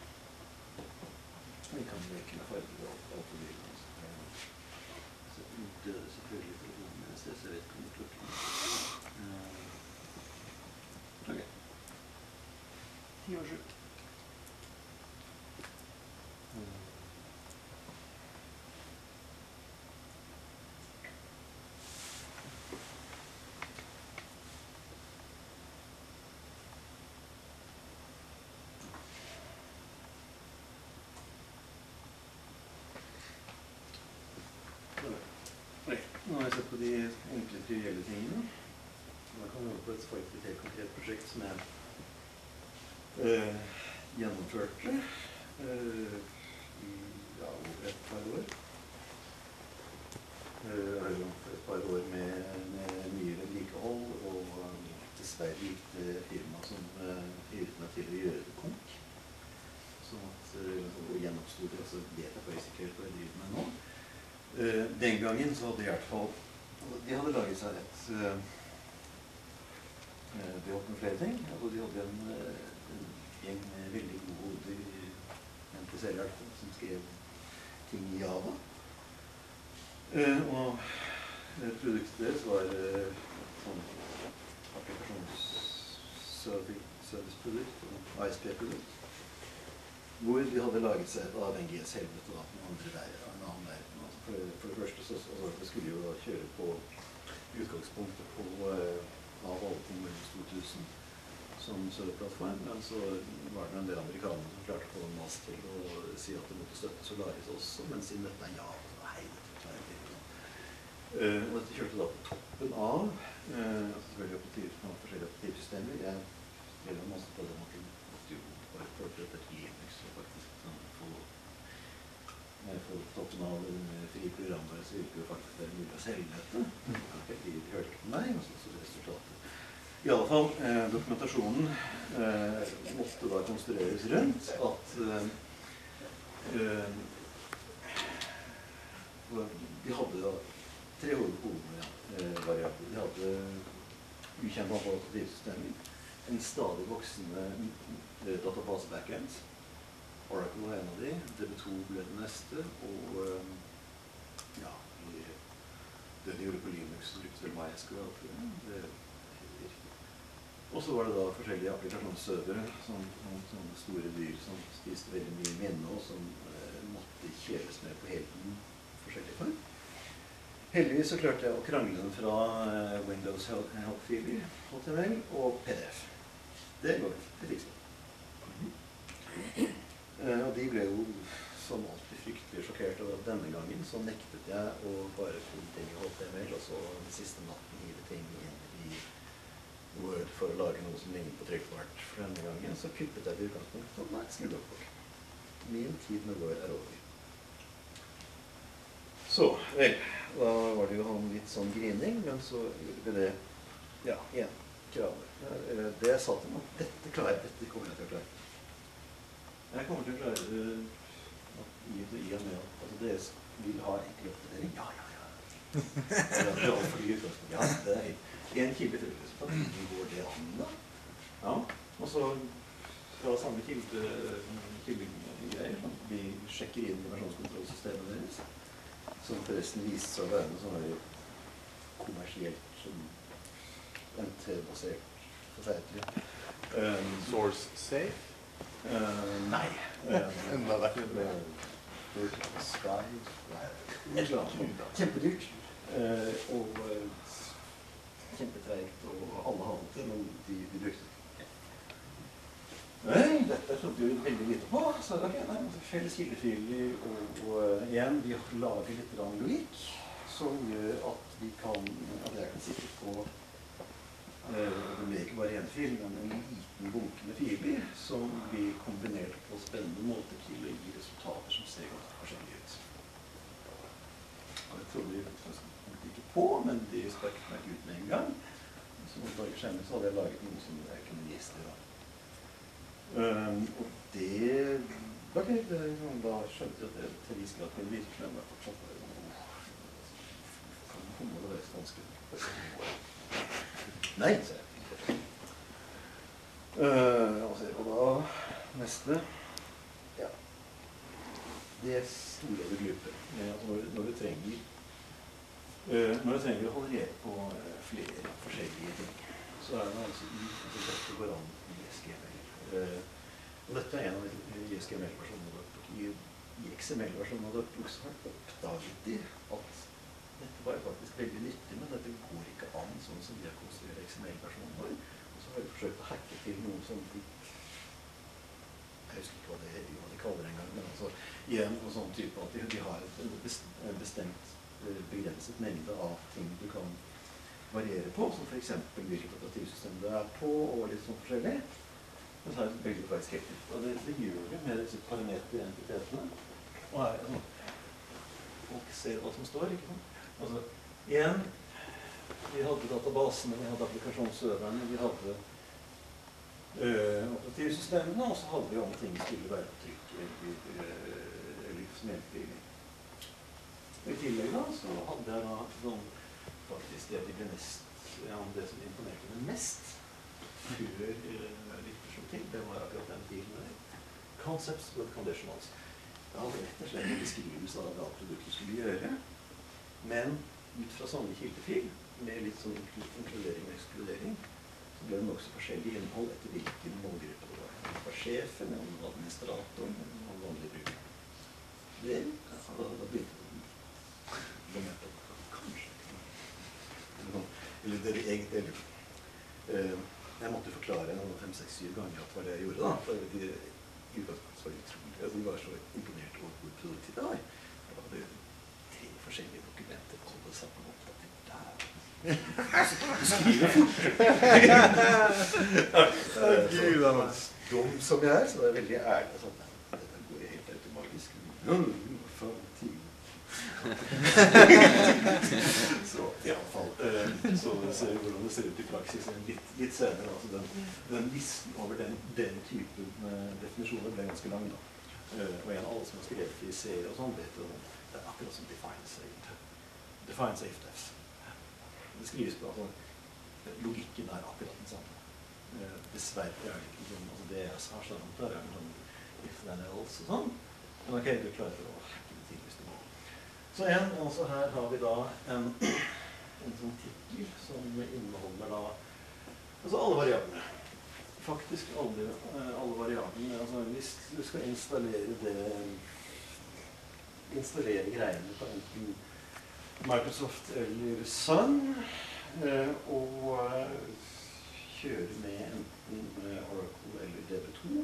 vi kan leke med farger og alt for bildet. Så døde selvfølgelig til å gå med en sted, så jeg vet ikke om det klokken. Um, ok. Ti og sju. Nå har jeg sett på de enkle, trivielle tingene. Da kan vi gå på et faktisk helt konkret prosjekt som jeg øh, gjennomførte øh, i ja, over et par år. Jeg har jo et par år med, med mye vedlikehold, og um, dessverre gikk det firma som uh, hyret meg til å gjøre det konk. Sånn at uh, gjennomstod det, altså vet jeg faktisk ikke helt hva jeg driver med nå. Uh, den gangen så hadde de i hvert fall, de hadde laget seg et, uh, de holdt med flere ting, altså de hadde en, en gjeng med veldig gode hoder i N T C-hjelpen som skrev ting i Java. Uh, og produktet deres var uh, sånn applikasjonsserviceprodukt, A S P-produkt, hvor de hadde laget seg et A V G S-helvete da, en andre der, en annen der. Altså for, for det første så, altså, det skulle jo da kjøre på utgangspunktet på uh, av alle ting mellom to tusen som serverplattform, men så var det en del amerikanere som klarte å få en mas til å si at det måtte støtte Solaris også, men siden dette er ja, nei, dette klarer vi ikke. Uh, og dette kjørte da på toppen av, uh, altså selvfølgelig operativ, forskjellige operativsystemer. Jeg spiller masse på det, man måtte jo bare prøve dette til Linux og faktisk sånn, få, uh, få toppen av en fri programmer, så virker det faktisk det er mulig å selge dette. Okay, de, de hørte ikke på meg, og så, så resultatet. I alle fall, eh, dokumentasjonen eh, måtte da konstrueres rundt at eh, eh, de hadde da tre hovedvariabler. De hadde ukjent antall operativsystemer, en stadig voksende eh, database-backends. Oracle var en av de, D B to ble den neste, og eh, ja, det de gjorde på Linux, brukte vel MySQL, tror jeg. Det, og så var det da forskjellige applikasjonsservere, sånn, sånne store dyr som spiste veldig mye minne, og som eh, måtte kjeles med på hele den forskjellige form. Heldigvis så klarte jeg å krangle den fra eh, Windows Help-filer, H T M L og P D F. Det går det, det fikser jeg. Mm-hmm. eh, og de ble jo som alltid fryktelig sjokkert over at denne gangen så nektet jeg å bare finne ting i H T M L, og så den siste natten hive ting inn i Word for å lage noe som ligner på trykkbart. For denne gangen så kuppet jeg det utgangspunktet og nei, skrudd opp bort. Min tid med Word er over. Så, vel, da var det jo han litt sånn grining, men så gjorde vi det, ja, igjen, kravet. Det jeg sa til meg, dette klarer jeg, dette kommer jeg til å klare. Jeg kommer til å klare at i og i og med at altså, dere vil ha enkel oppdatering. Ja, ja, ja. Det er alt for utgangspunkt. Ja, det er helt. En kilde til resultat, hvor går det an da? Ja, og så fra samme kilde, kildegreier, vi sjekker inn versjonskontrollsystemet deres, som forresten viste seg å være noe sånn kommersielt, som N T-basert, forferdelig. Um, Source safe? Uh, nei. Um, Enda verre. Vertical Sky. Kjempedyrt. Uh, og kjempetreigt, og alle hadde det, men de, de brukte det. Nei, dette trodde vi veldig lite på, så ok, nei, felles kildefiler, og, og igjen, vi lager litt logikk, som gjør at vi kan, at jeg kan sitte på, uh, det ble ikke bare en fil, men en liten bunke med filer, som blir kombinert på spennende måter til å gi resultater som ser godt forskjellig ut. Og jeg trodde vi faktisk ikke på, men de sparket meg ut med en gang. Så noen dager senere så hadde jeg laget noe som jeg kunne vise til da. Um, og det, ok, det, da skjønte jeg at det til viss grad kunne virke, men det fortsatt var det sånn, kan det komme det være så vanskelig? Nei, så jeg. Uh, og, og da, neste, ja, det store begrepet, altså når, når du trenger Uh, når du trenger å holde rede på uh, flere forskjellige ting, så er det altså i altså dette går an i S G M L. Uh, og dette er en av de i S G M L-versjonen av DocBook. I, i X M L-versjonen av DocBook så har oppdaget de at dette var faktisk veldig nyttig, men dette går ikke an sånn som de har konstruert X M L-versjonen vår. Og så har de forsøkt å hacke til noe som de, jeg husker ikke hva, det, hva de kaller det en gang, men altså igjen en sånn type at de, de har et bestemt begrenset mengde av ting du kan variere på, som for eksempel hvilket operativsystem du er på, og litt sånn forskjellig. Men så er det veldig faktisk helt nytt. Og det, det gjør vi med disse parameteridentitetene. Og her, altså, folk ser hva som står, ikke sant? Altså, igjen, vi hadde databasene, vi hadde applikasjonsserverne, vi hadde øh, operativsystemene, og så hadde vi om ting skulle være på trykk, eller, eller som hjelper. I tillegg da, så hadde jeg da sånn, faktisk det jeg ble mest, ja, det som imponerte meg mest før uh, litt for til, det var akkurat den filen der. Concepts with conditionals. Det hadde rett og slett en beskrivelse av hva produktet skulle gjøre. Men ut fra samme kildefil, med litt sånn inkludering og ekskludering, så ble det nokså forskjellig innhold etter hvilken målgruppe det var. Det var sjefen, om det var administratoren, eller om vanlig bruker. Det, altså, da, da begynte det med på kanskje. Eller det er egentlig, eller, uh, jeg måtte forklare en fem, seks, syv ganger at hva det jeg gjorde da, for de, i utgangspunktet var utrolig, altså, de var så imponert over hvor produktivt det var. Det var det tre forskjellige dokumenter på det samme måte. Du skriver fort. Gud, da var dum som jeg er, så det er veldig ærlig. Sånn, dette går jeg helt automatisk. Faen, tid. Så i alle fall, så ser vi hvordan det ser ut i praksis litt, litt senere. Altså den, den listen over den, den typen definisjoner ble ganske lang da. Og en av alle som har skrevet i serier og sånn, vet jo, det er akkurat som define safe. Define safe defs. Det skrives på, altså, logikken er akkurat den samme. Eh, dessverre er det ikke sånn, altså det jeg har sånn, der er det sånn, if then else og sånn. Men ok, du klarer å hacke det til hvis du må. Så en, altså her har vi da en, en sånn tittel som inneholder da, altså alle variablene. Faktisk alle, alle variablene, altså hvis du skal installere det, installere greiene på enten Microsoft eller Sun, eh, og eh, kjøre med enten Oracle eller D B to,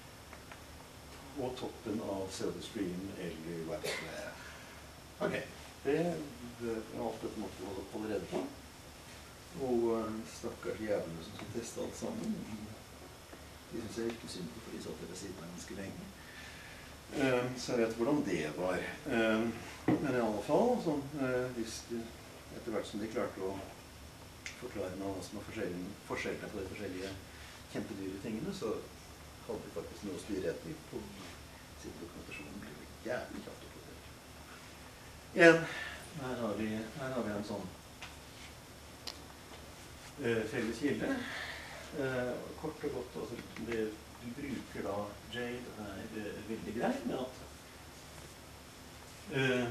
og toppen av SodaStream eller WebSphere. Ok, det, det er alt dette måtte vi holde rede på. Og uh, stakkars jævlene som skal teste alt sammen, de synes jeg ikke synd på, for de satt ved siden av ganske lenge. Uh, så jeg vet hvordan det var. Uh, men i alle fall, sånn, uh, hvis de, etter hvert som de klarte å forklare meg hva som er forskjellen, forskjellene på de forskjellige kjempedyre tingene, så hadde de faktisk noe å styre etter på siden dokumentasjonen ble jævlig kjapt oppdatert. Igjen, her har vi, her har vi en sånn uh, felles kilde. Uh, kort og godt, altså, det du bruker da Jade er uh, veldig grei med at uh,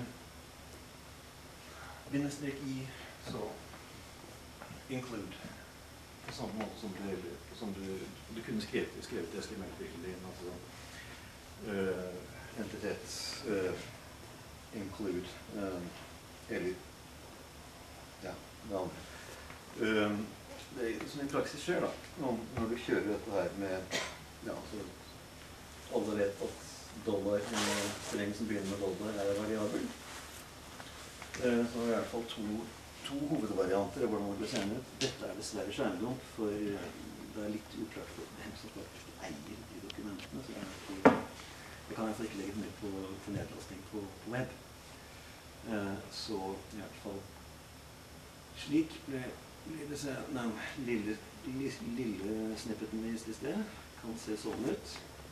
bindestrek i, så include på samme måte som du, som du, du kunne skrevet, skrevet H T M L-filen din, altså uh, entitet uh, include uh, eller ja, det andre. Uh, det som i praksis skjer da, når du kjører dette her med, ja, så alle vet at dollar, strengen som begynner med dollar, er variabel. Uh, så er det i hvert fall to, to hovedvarianter av hvordan det blir senere ut. Dette er dessverre skjermdump, for det er litt uklart for hvem som faktisk eier de dokumentene, så jeg, jeg kan altså ikke legge det ned på, på nedlasting på, på web. Uh, så i hvert fall slik ble Lille, nei, lille, lille, lille snippeten vi viste i sted kan se sånn ut.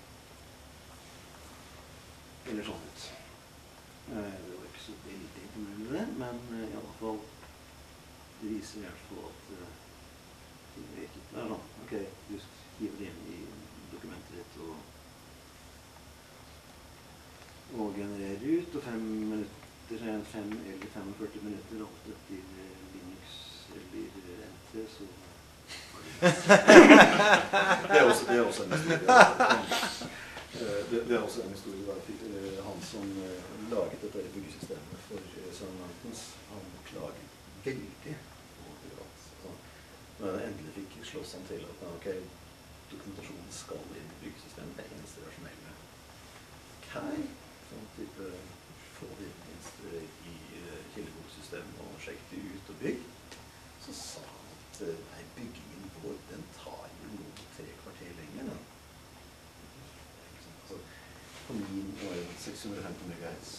Eller sånn ut. Eh, det var ikke så veldig imponerende det, men eh, i alle fall det viser i hvert fall at uh, ting virker. Det er sånn, ok, du skriver det inn i dokumentet ditt og, og genererer ut, og fem minutter, fem eller førtifem minutter ofte til Linux eller N T, så det er også, det er også en historie. Det, det er også en historie der han som laget dette byggesystemet for Sun Mountains, han klaget veldig over at når han endelig fikk slåss han til at ok, dokumentasjonen skal inn i byggesystemet, det er eneste rasjonelle. Ok, sånn type få det inn i kildeboksystemet og sjekke det ut og bygg. Så sa han at nei, byggingen vår, den tar jo noen tre kvarter lenger. Altså, på min var det seks hundre og femti megahertz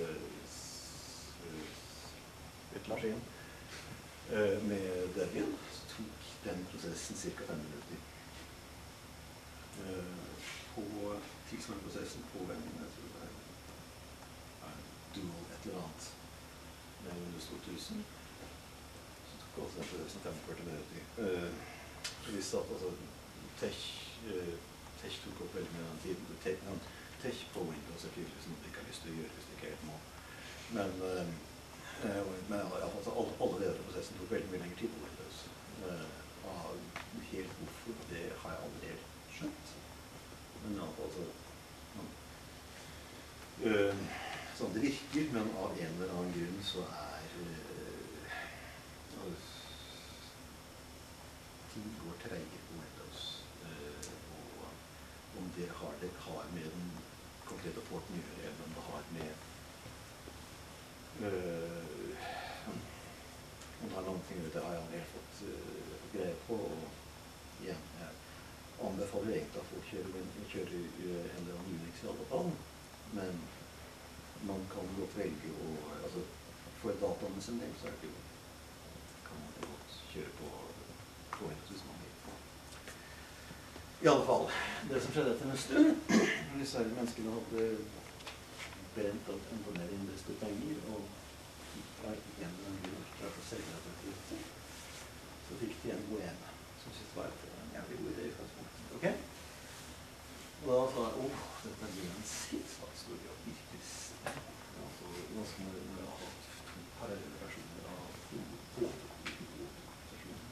maskin uh, med Debian, så tok den prosessen ca. fem minutter. Uh, på tilsvarende prosessen på en, jeg tror det er, er dual et eller annet med Windows to tusen. Også den prosessen femogførti minutter. Uh, vi visste at altså, Tech, uh, tech tok opp veldig mye av den tiden. Tech, no, tech på Windows er tydelig som du ikke har lyst til å gjøre hvis du ikke helt må. Men uh, Eh, Men altså, alle, alle deler av prosessen tok veldig mye lengre tid på Windows. Eh, helt hvorfor, det har jeg aldri helt skjønt. Men ja, altså, ja. Uh, sånn det virker, men av en eller annen grunn så er uh, ting går treigere på Windows. Uh, og om det har, det har med den konkrete porten å gjøre, eller om det har med uh, om det har noen ting å gjøre, det har jeg aldri helt fått uh, greie på. Og igjen, jeg anbefaler egentlig at folk kjører, kjører uh, en eller annen Unix i alle fall, men man kan godt velge å, altså for dataene sin del så er det jo, kan man godt kjøre på, på Windows hvis man vil. I alle fall, det som skjedde etter en stund, disse menneskene hadde brent opp enda mer investet penger, og var ikke en eller annen klart å selge det til dette. Så fikk de en O M, som synes det var en jævlig god idé i utgangspunktet. Ok? Og da sa jeg, åh, dette blir en sinnssvaksstudie og virkelig sterk. Altså, nå skal vi ha to parallelle versjoner av hovedkommunikasjonen.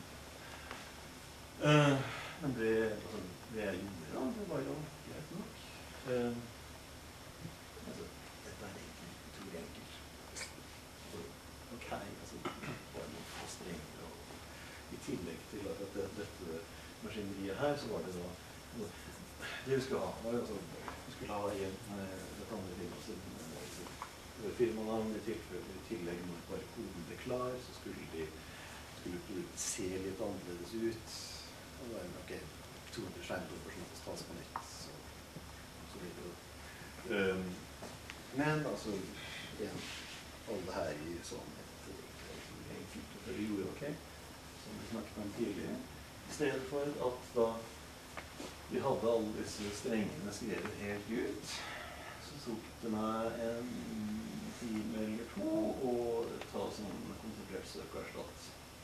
Uh, men det, altså, det jeg gjorde da, det var jo greit nok. Uh, altså, dette er egentlig utrolig enkelt. Altså, ok, altså, bare noen fast regler, og i tillegg til at det, dette maskineriet her, så var det da det vi skulle ha, var jo altså, vi skulle ha en, et andre firma, firmanavn i tilfelle, i tillegg når bare koden ble klar, så skulle de skulle se litt annerledes ut, og det var nok to hundre skjermdopper som måtte tas på nytt, så, så videre. Um, men altså, igjen, alle her i sånn et enkelt, og det gjorde ok, som vi snakket om tidligere, i stedet for at da vi hadde alle disse strengene skrevet helt ut, så tok det meg en time eller to og ta sånn konsentrert søk og erstatt.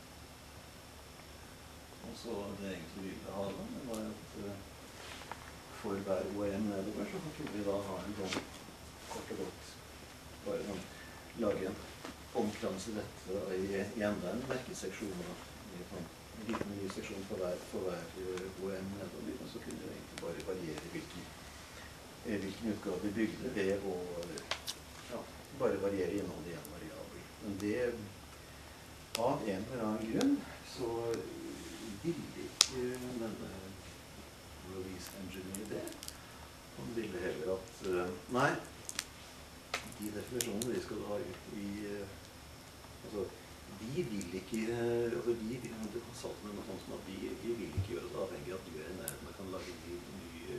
Og så det egentlig vi ville ha det, det var at for hver O M nedover så kunne vi da ha en sånn kort og godt, bare sånn, lage en omkranse dette i, i enda en merkeseksjon i sånn en liten ny seksjon for hver, for hver O M nedover, og så kunne det egentlig bare variere hvilken, hvilken utgave vi bygde ved å ja, bare variere innholdet i en variabel. Men det, av en eller annen grunn, så ville ikke denne release engineer det. Han ville heller at, nei, de definisjonene vi skal ha ut i, altså, de vil ikke, altså de, du kan sa det noe sånt som at de, de vil ikke gjøre det avhengig av at du er i nærheten. Man kan lage en ny, ny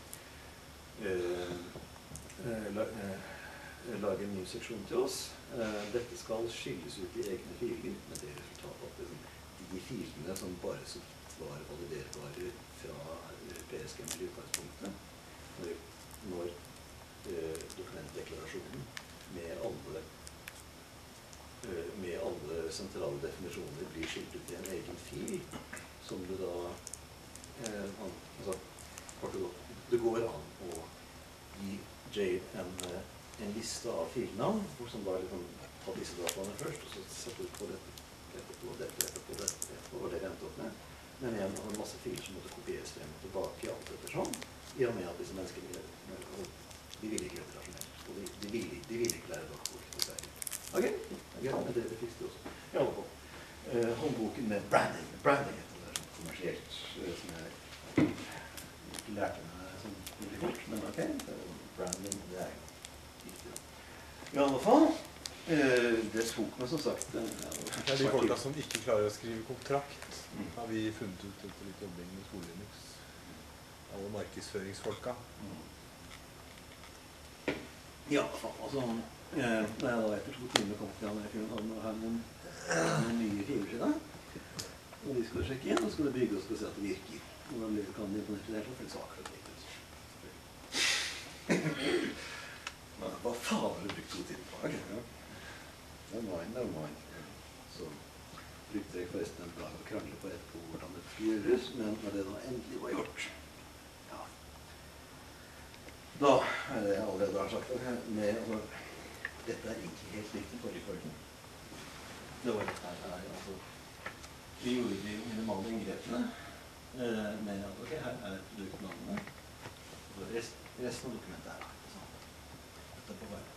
uh, uh, la, uh, lage en ny seksjon til oss. Uh, dette skal skilles ut i egne filer, med det resultatet at det, de filene som bare så var validerbare fra P S G M i utgangspunktet, når, når uh, dokumentdeklarasjonen med alle med alle sentrale definisjoner blir skilt ut i en egen fil, som du da, eh, altså, kort og godt, det går an å gi Jade en, en liste av filnavn, som da liksom tar disse dataene først, og så setter du på dette, dette på dette, dette på dette, dette på, og det endte opp med. Men igjen har en masse filer som måtte kopieres frem og tilbake i alt etter sånn, i og med at disse menneskene, de ville ikke gjøre det rasjonelt, og de, de, ville, de ville ikke lære dagfolk til seg. Ok, okay, men det, det fikk det også. I alle fall. Uh, håndboken med branding. Branding heter det sånn kommersielt, uh, som jeg ikke lærte meg sånn veldig fort, men ok, branding, det er viktig. I alle fall, uh, det tok meg som sagt. Uh, det er de folka som ikke klarer å skrive kontrakt, mm. har vi funnet ut etter litt jobbing med Skolenix. Alle markedsføringsfolka. Mm. I alle fall, altså... Uh, når jeg da etter to timer kom til han, jeg kunne ha med noen, noen nye filer til deg. Og de skulle sjekke inn, og skulle bygge og skulle se at det virker. Og da ble det kan de imponert til det hele, for det så akkurat litt ut. Men hva faen har du brukt to timer på? Okay, ja. Never mind, never mind. Så brukte jeg forresten en dag å krangle på etterpå hvordan det skulle gjøres, men når det da endelig var gjort, ja. Da er det jeg allerede har sagt, med, altså, dette er egentlig helt likt i forrige fargen. Det var her er altså vi gjorde de minimale inngrepene eh, med at ok, her er produktnavnet. Rest, resten av dokumentet er ikke sant. Dette er på hver.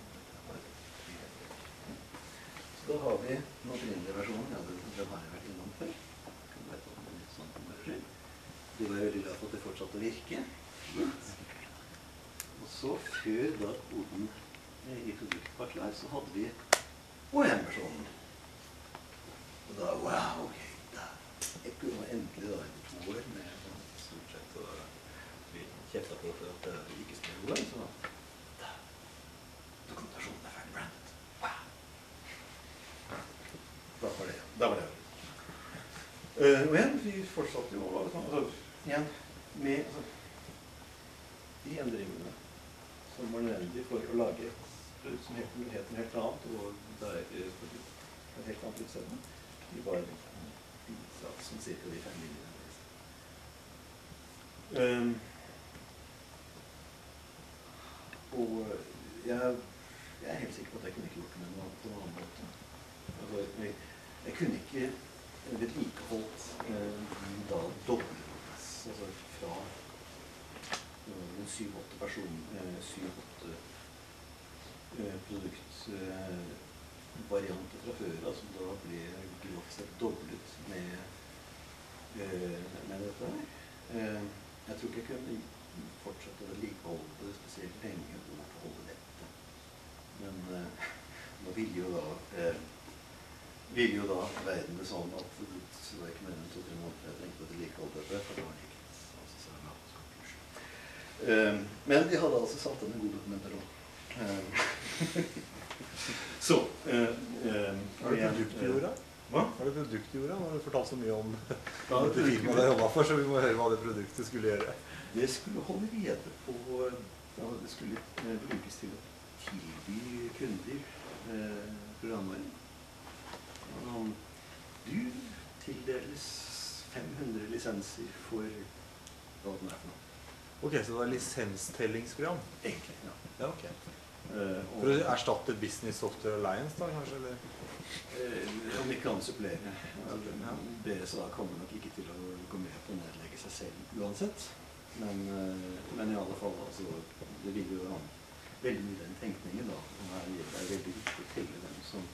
Så da har vi den opprinnelige versjonen. Ja, den, den har jeg vært innom før. Sånn, de var veldig glad for at det fortsatte å virke. Og så før da koden i produktet var klar, så hadde vi O E M-versjonen. Og da, wow, ok, da jeg var endelig da i to år med sånn stort sett og vi kjeftet på for at det ikke skulle gå, så da, dokumentasjonen er ferdig brandet. Wow! Da var det, da var det. Uh, og igjen, vi fortsatte jo, altså, igjen, med altså, de endringene som var nødvendig for å lage et produkt som het noe helt annet, og det er et helt annet utseende. De var bidratt som cirka de fem linjene. Um, og jeg, jeg er helt sikker på at jeg kunne ikke gjort det med noe på en annen måte. Altså, jeg, jeg kunne ikke vedlikeholdt eh, da dobbelt, altså fra en syv-åtte person, syv-åtte eh, produktvarianter eh, fra før, som da ble grovt sett doblet med, eh, med dette her. Eh, jeg tror ikke jeg kunne fortsette å vedlikeholde det spesielt lenge og beholde dette. Men eh, nå ville jo da eh, ville jo da verden det sånn at det var ikke mer enn to-tre måneder jeg trengte å vedlikeholde dette, for det var ikke altså, så langt konkurs. Um, men de hadde altså satt inn en god dokumentasjon. Um, så uh, um, Var det produktjorda? Hva? Var det produktjorda? Nå har du fortalt så mye om det firmaet jeg jobbet for, så vi må høre hva det produktet skulle gjøre. Det skulle holde rede på, ja, det skulle uh, brukes til å tilby kunder uh, programvaren. Um, du tildeles fem hundre lisenser for hva den er for noe. Ok, så det var lisenstellingsprogram? Egentlig, ja. Ja, ok. Uh, For å erstatte Business Software Alliance da, kanskje? Eller? Uh, om ikke annet supplere. Ja. B S A kommer nok ikke til å gå med på å nedlegge seg selv uansett. Men, uh, men i alle fall, altså, det vil jo ha veldig mye den tenkningen da. Og her er det veldig viktig å telle hvem som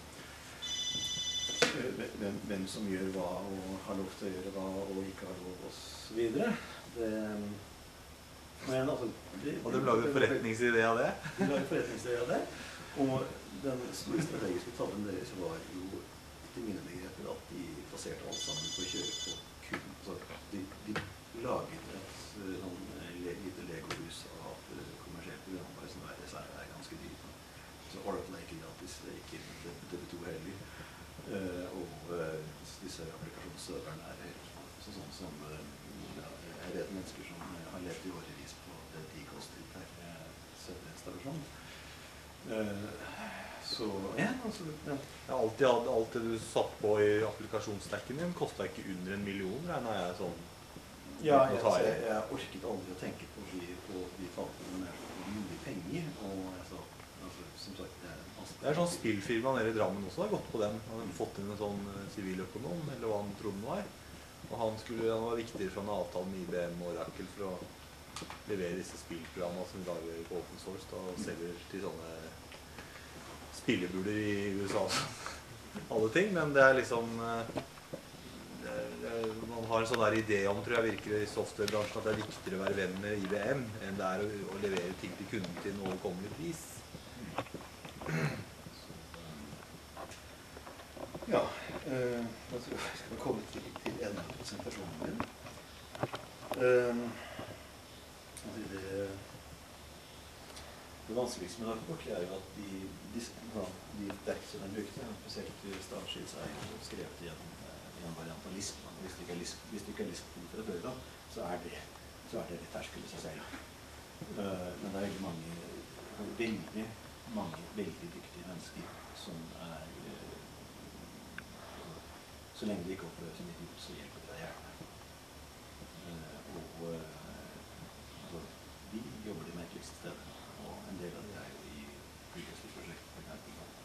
Hvem, hvem som gjør hva, og har lov til å gjøre hva, og ikke har lov, og så videre. Det, men altså... Det, og de lager forretningsidé av det? De lager forretningsidé av det. Og den store strategiske tabben deres var jo, til mine begreper, at de baserte alt sammen på å kjøre på kun. Så de, de laget et sånn lite legorhus av kommersielt programvare som er, er ganske dyrt. Så Oracle er ikke gratis, det er ikke D B to heller. Uh, og uh, disse applikasjonsserverne er helt så sånn som uh, ja, jeg vet mennesker som uh, har levd i årevis på det de koster per uh, serverinstallasjon. Uh, så ja, altså ja. Alt, alt det du satt på i applikasjonsstacken din kostet ikke under en million, regner jeg sånn. Ja, jeg, jeg, jeg orket aldri å tenke på de, på de tallene, men det er så mye penger, og jeg sa, altså, som sagt, det er Det er sånn spillfirma nede i Drammen også har gått på den. Han har fått inn en sånn siviløkonom, eller hva han trodde den var. Og han, skulle, han var viktig for en avtale med I B M og Oracle for å levere disse spillprogrammene som vi lager på open source da, og selger til sånne spillebuler i U S A og alle ting. Men det er liksom det er, det er, man har en sånn der idé om, tror jeg virker i softwarebransjen, at det er viktigere å være venn med I B M enn det er å, å levere ting til kunden til en overkommelig pris. Ja, eh, jeg tror jeg skal komme til, til enden av presentasjonen min. Eh, det, det vanskeligste med Darkbook er jo at de, de, de verktøyene de brukte, spesielt Starship, er jo skrevet gjennom i en variant av Lisp. Hvis det ikke er Lisp, hvis det ikke er Lisp fra døra, så er det, så er det litt terskel i seg selv. Eh, men det er veldig mange, veldig mange veldig dyktige mennesker som er så lenge de ikke opplever som idiot, så hjelper det gjerne. Uh, og uh, altså, de jobber de merkeligste stedene, og en del av det er jo i Google-prosjektet, for eksempel.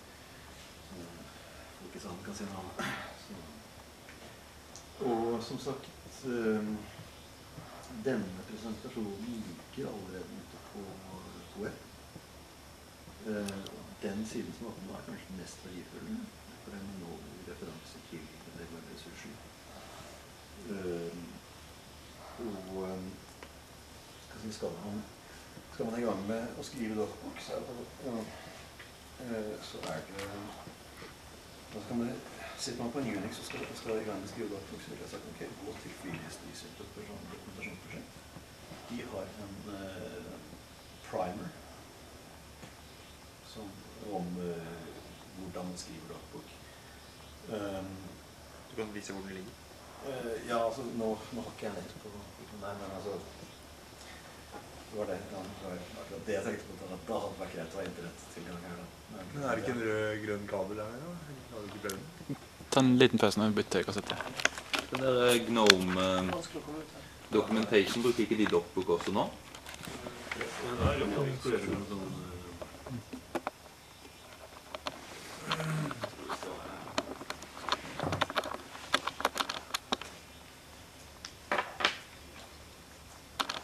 sammen kan si noe annet. Så. Og som sagt, eh, denne presentasjonen ligger allerede ute på, på web. Eh, den siden som åpner er kanskje den mest verdifulle, for den nå referanse til en del av ressursen. Uh, og um, skal, si, skal, man, skal man i gang med å skrive dagbook, så er det, uh, uh, så er det da skal man, sitter man på en Unix og skal, skal i gang med å skrive dagbook, så vil jeg sagt, ok, gå til FreeBSD sitt dokumentasjonsprosjekt. De har en uh, primer som, om uh, hvordan man skriver dagbook. Um, du kan vise hvor den ligger. Uh, ja, altså, nå, nå har ikke jeg nett på nei, men altså, det var det, ja, det var akkurat det jeg tenkte på, at da hadde det vært greit å ha internett tilgang her da. Men, Men er det ikke en rød, grønn kabel her, da? Har du ikke prøvd den? Ta en liten pause når vi bytter kassette. Den der Gnome uh, documentation, bruker ikke de Docbook også nå? Men da er det jo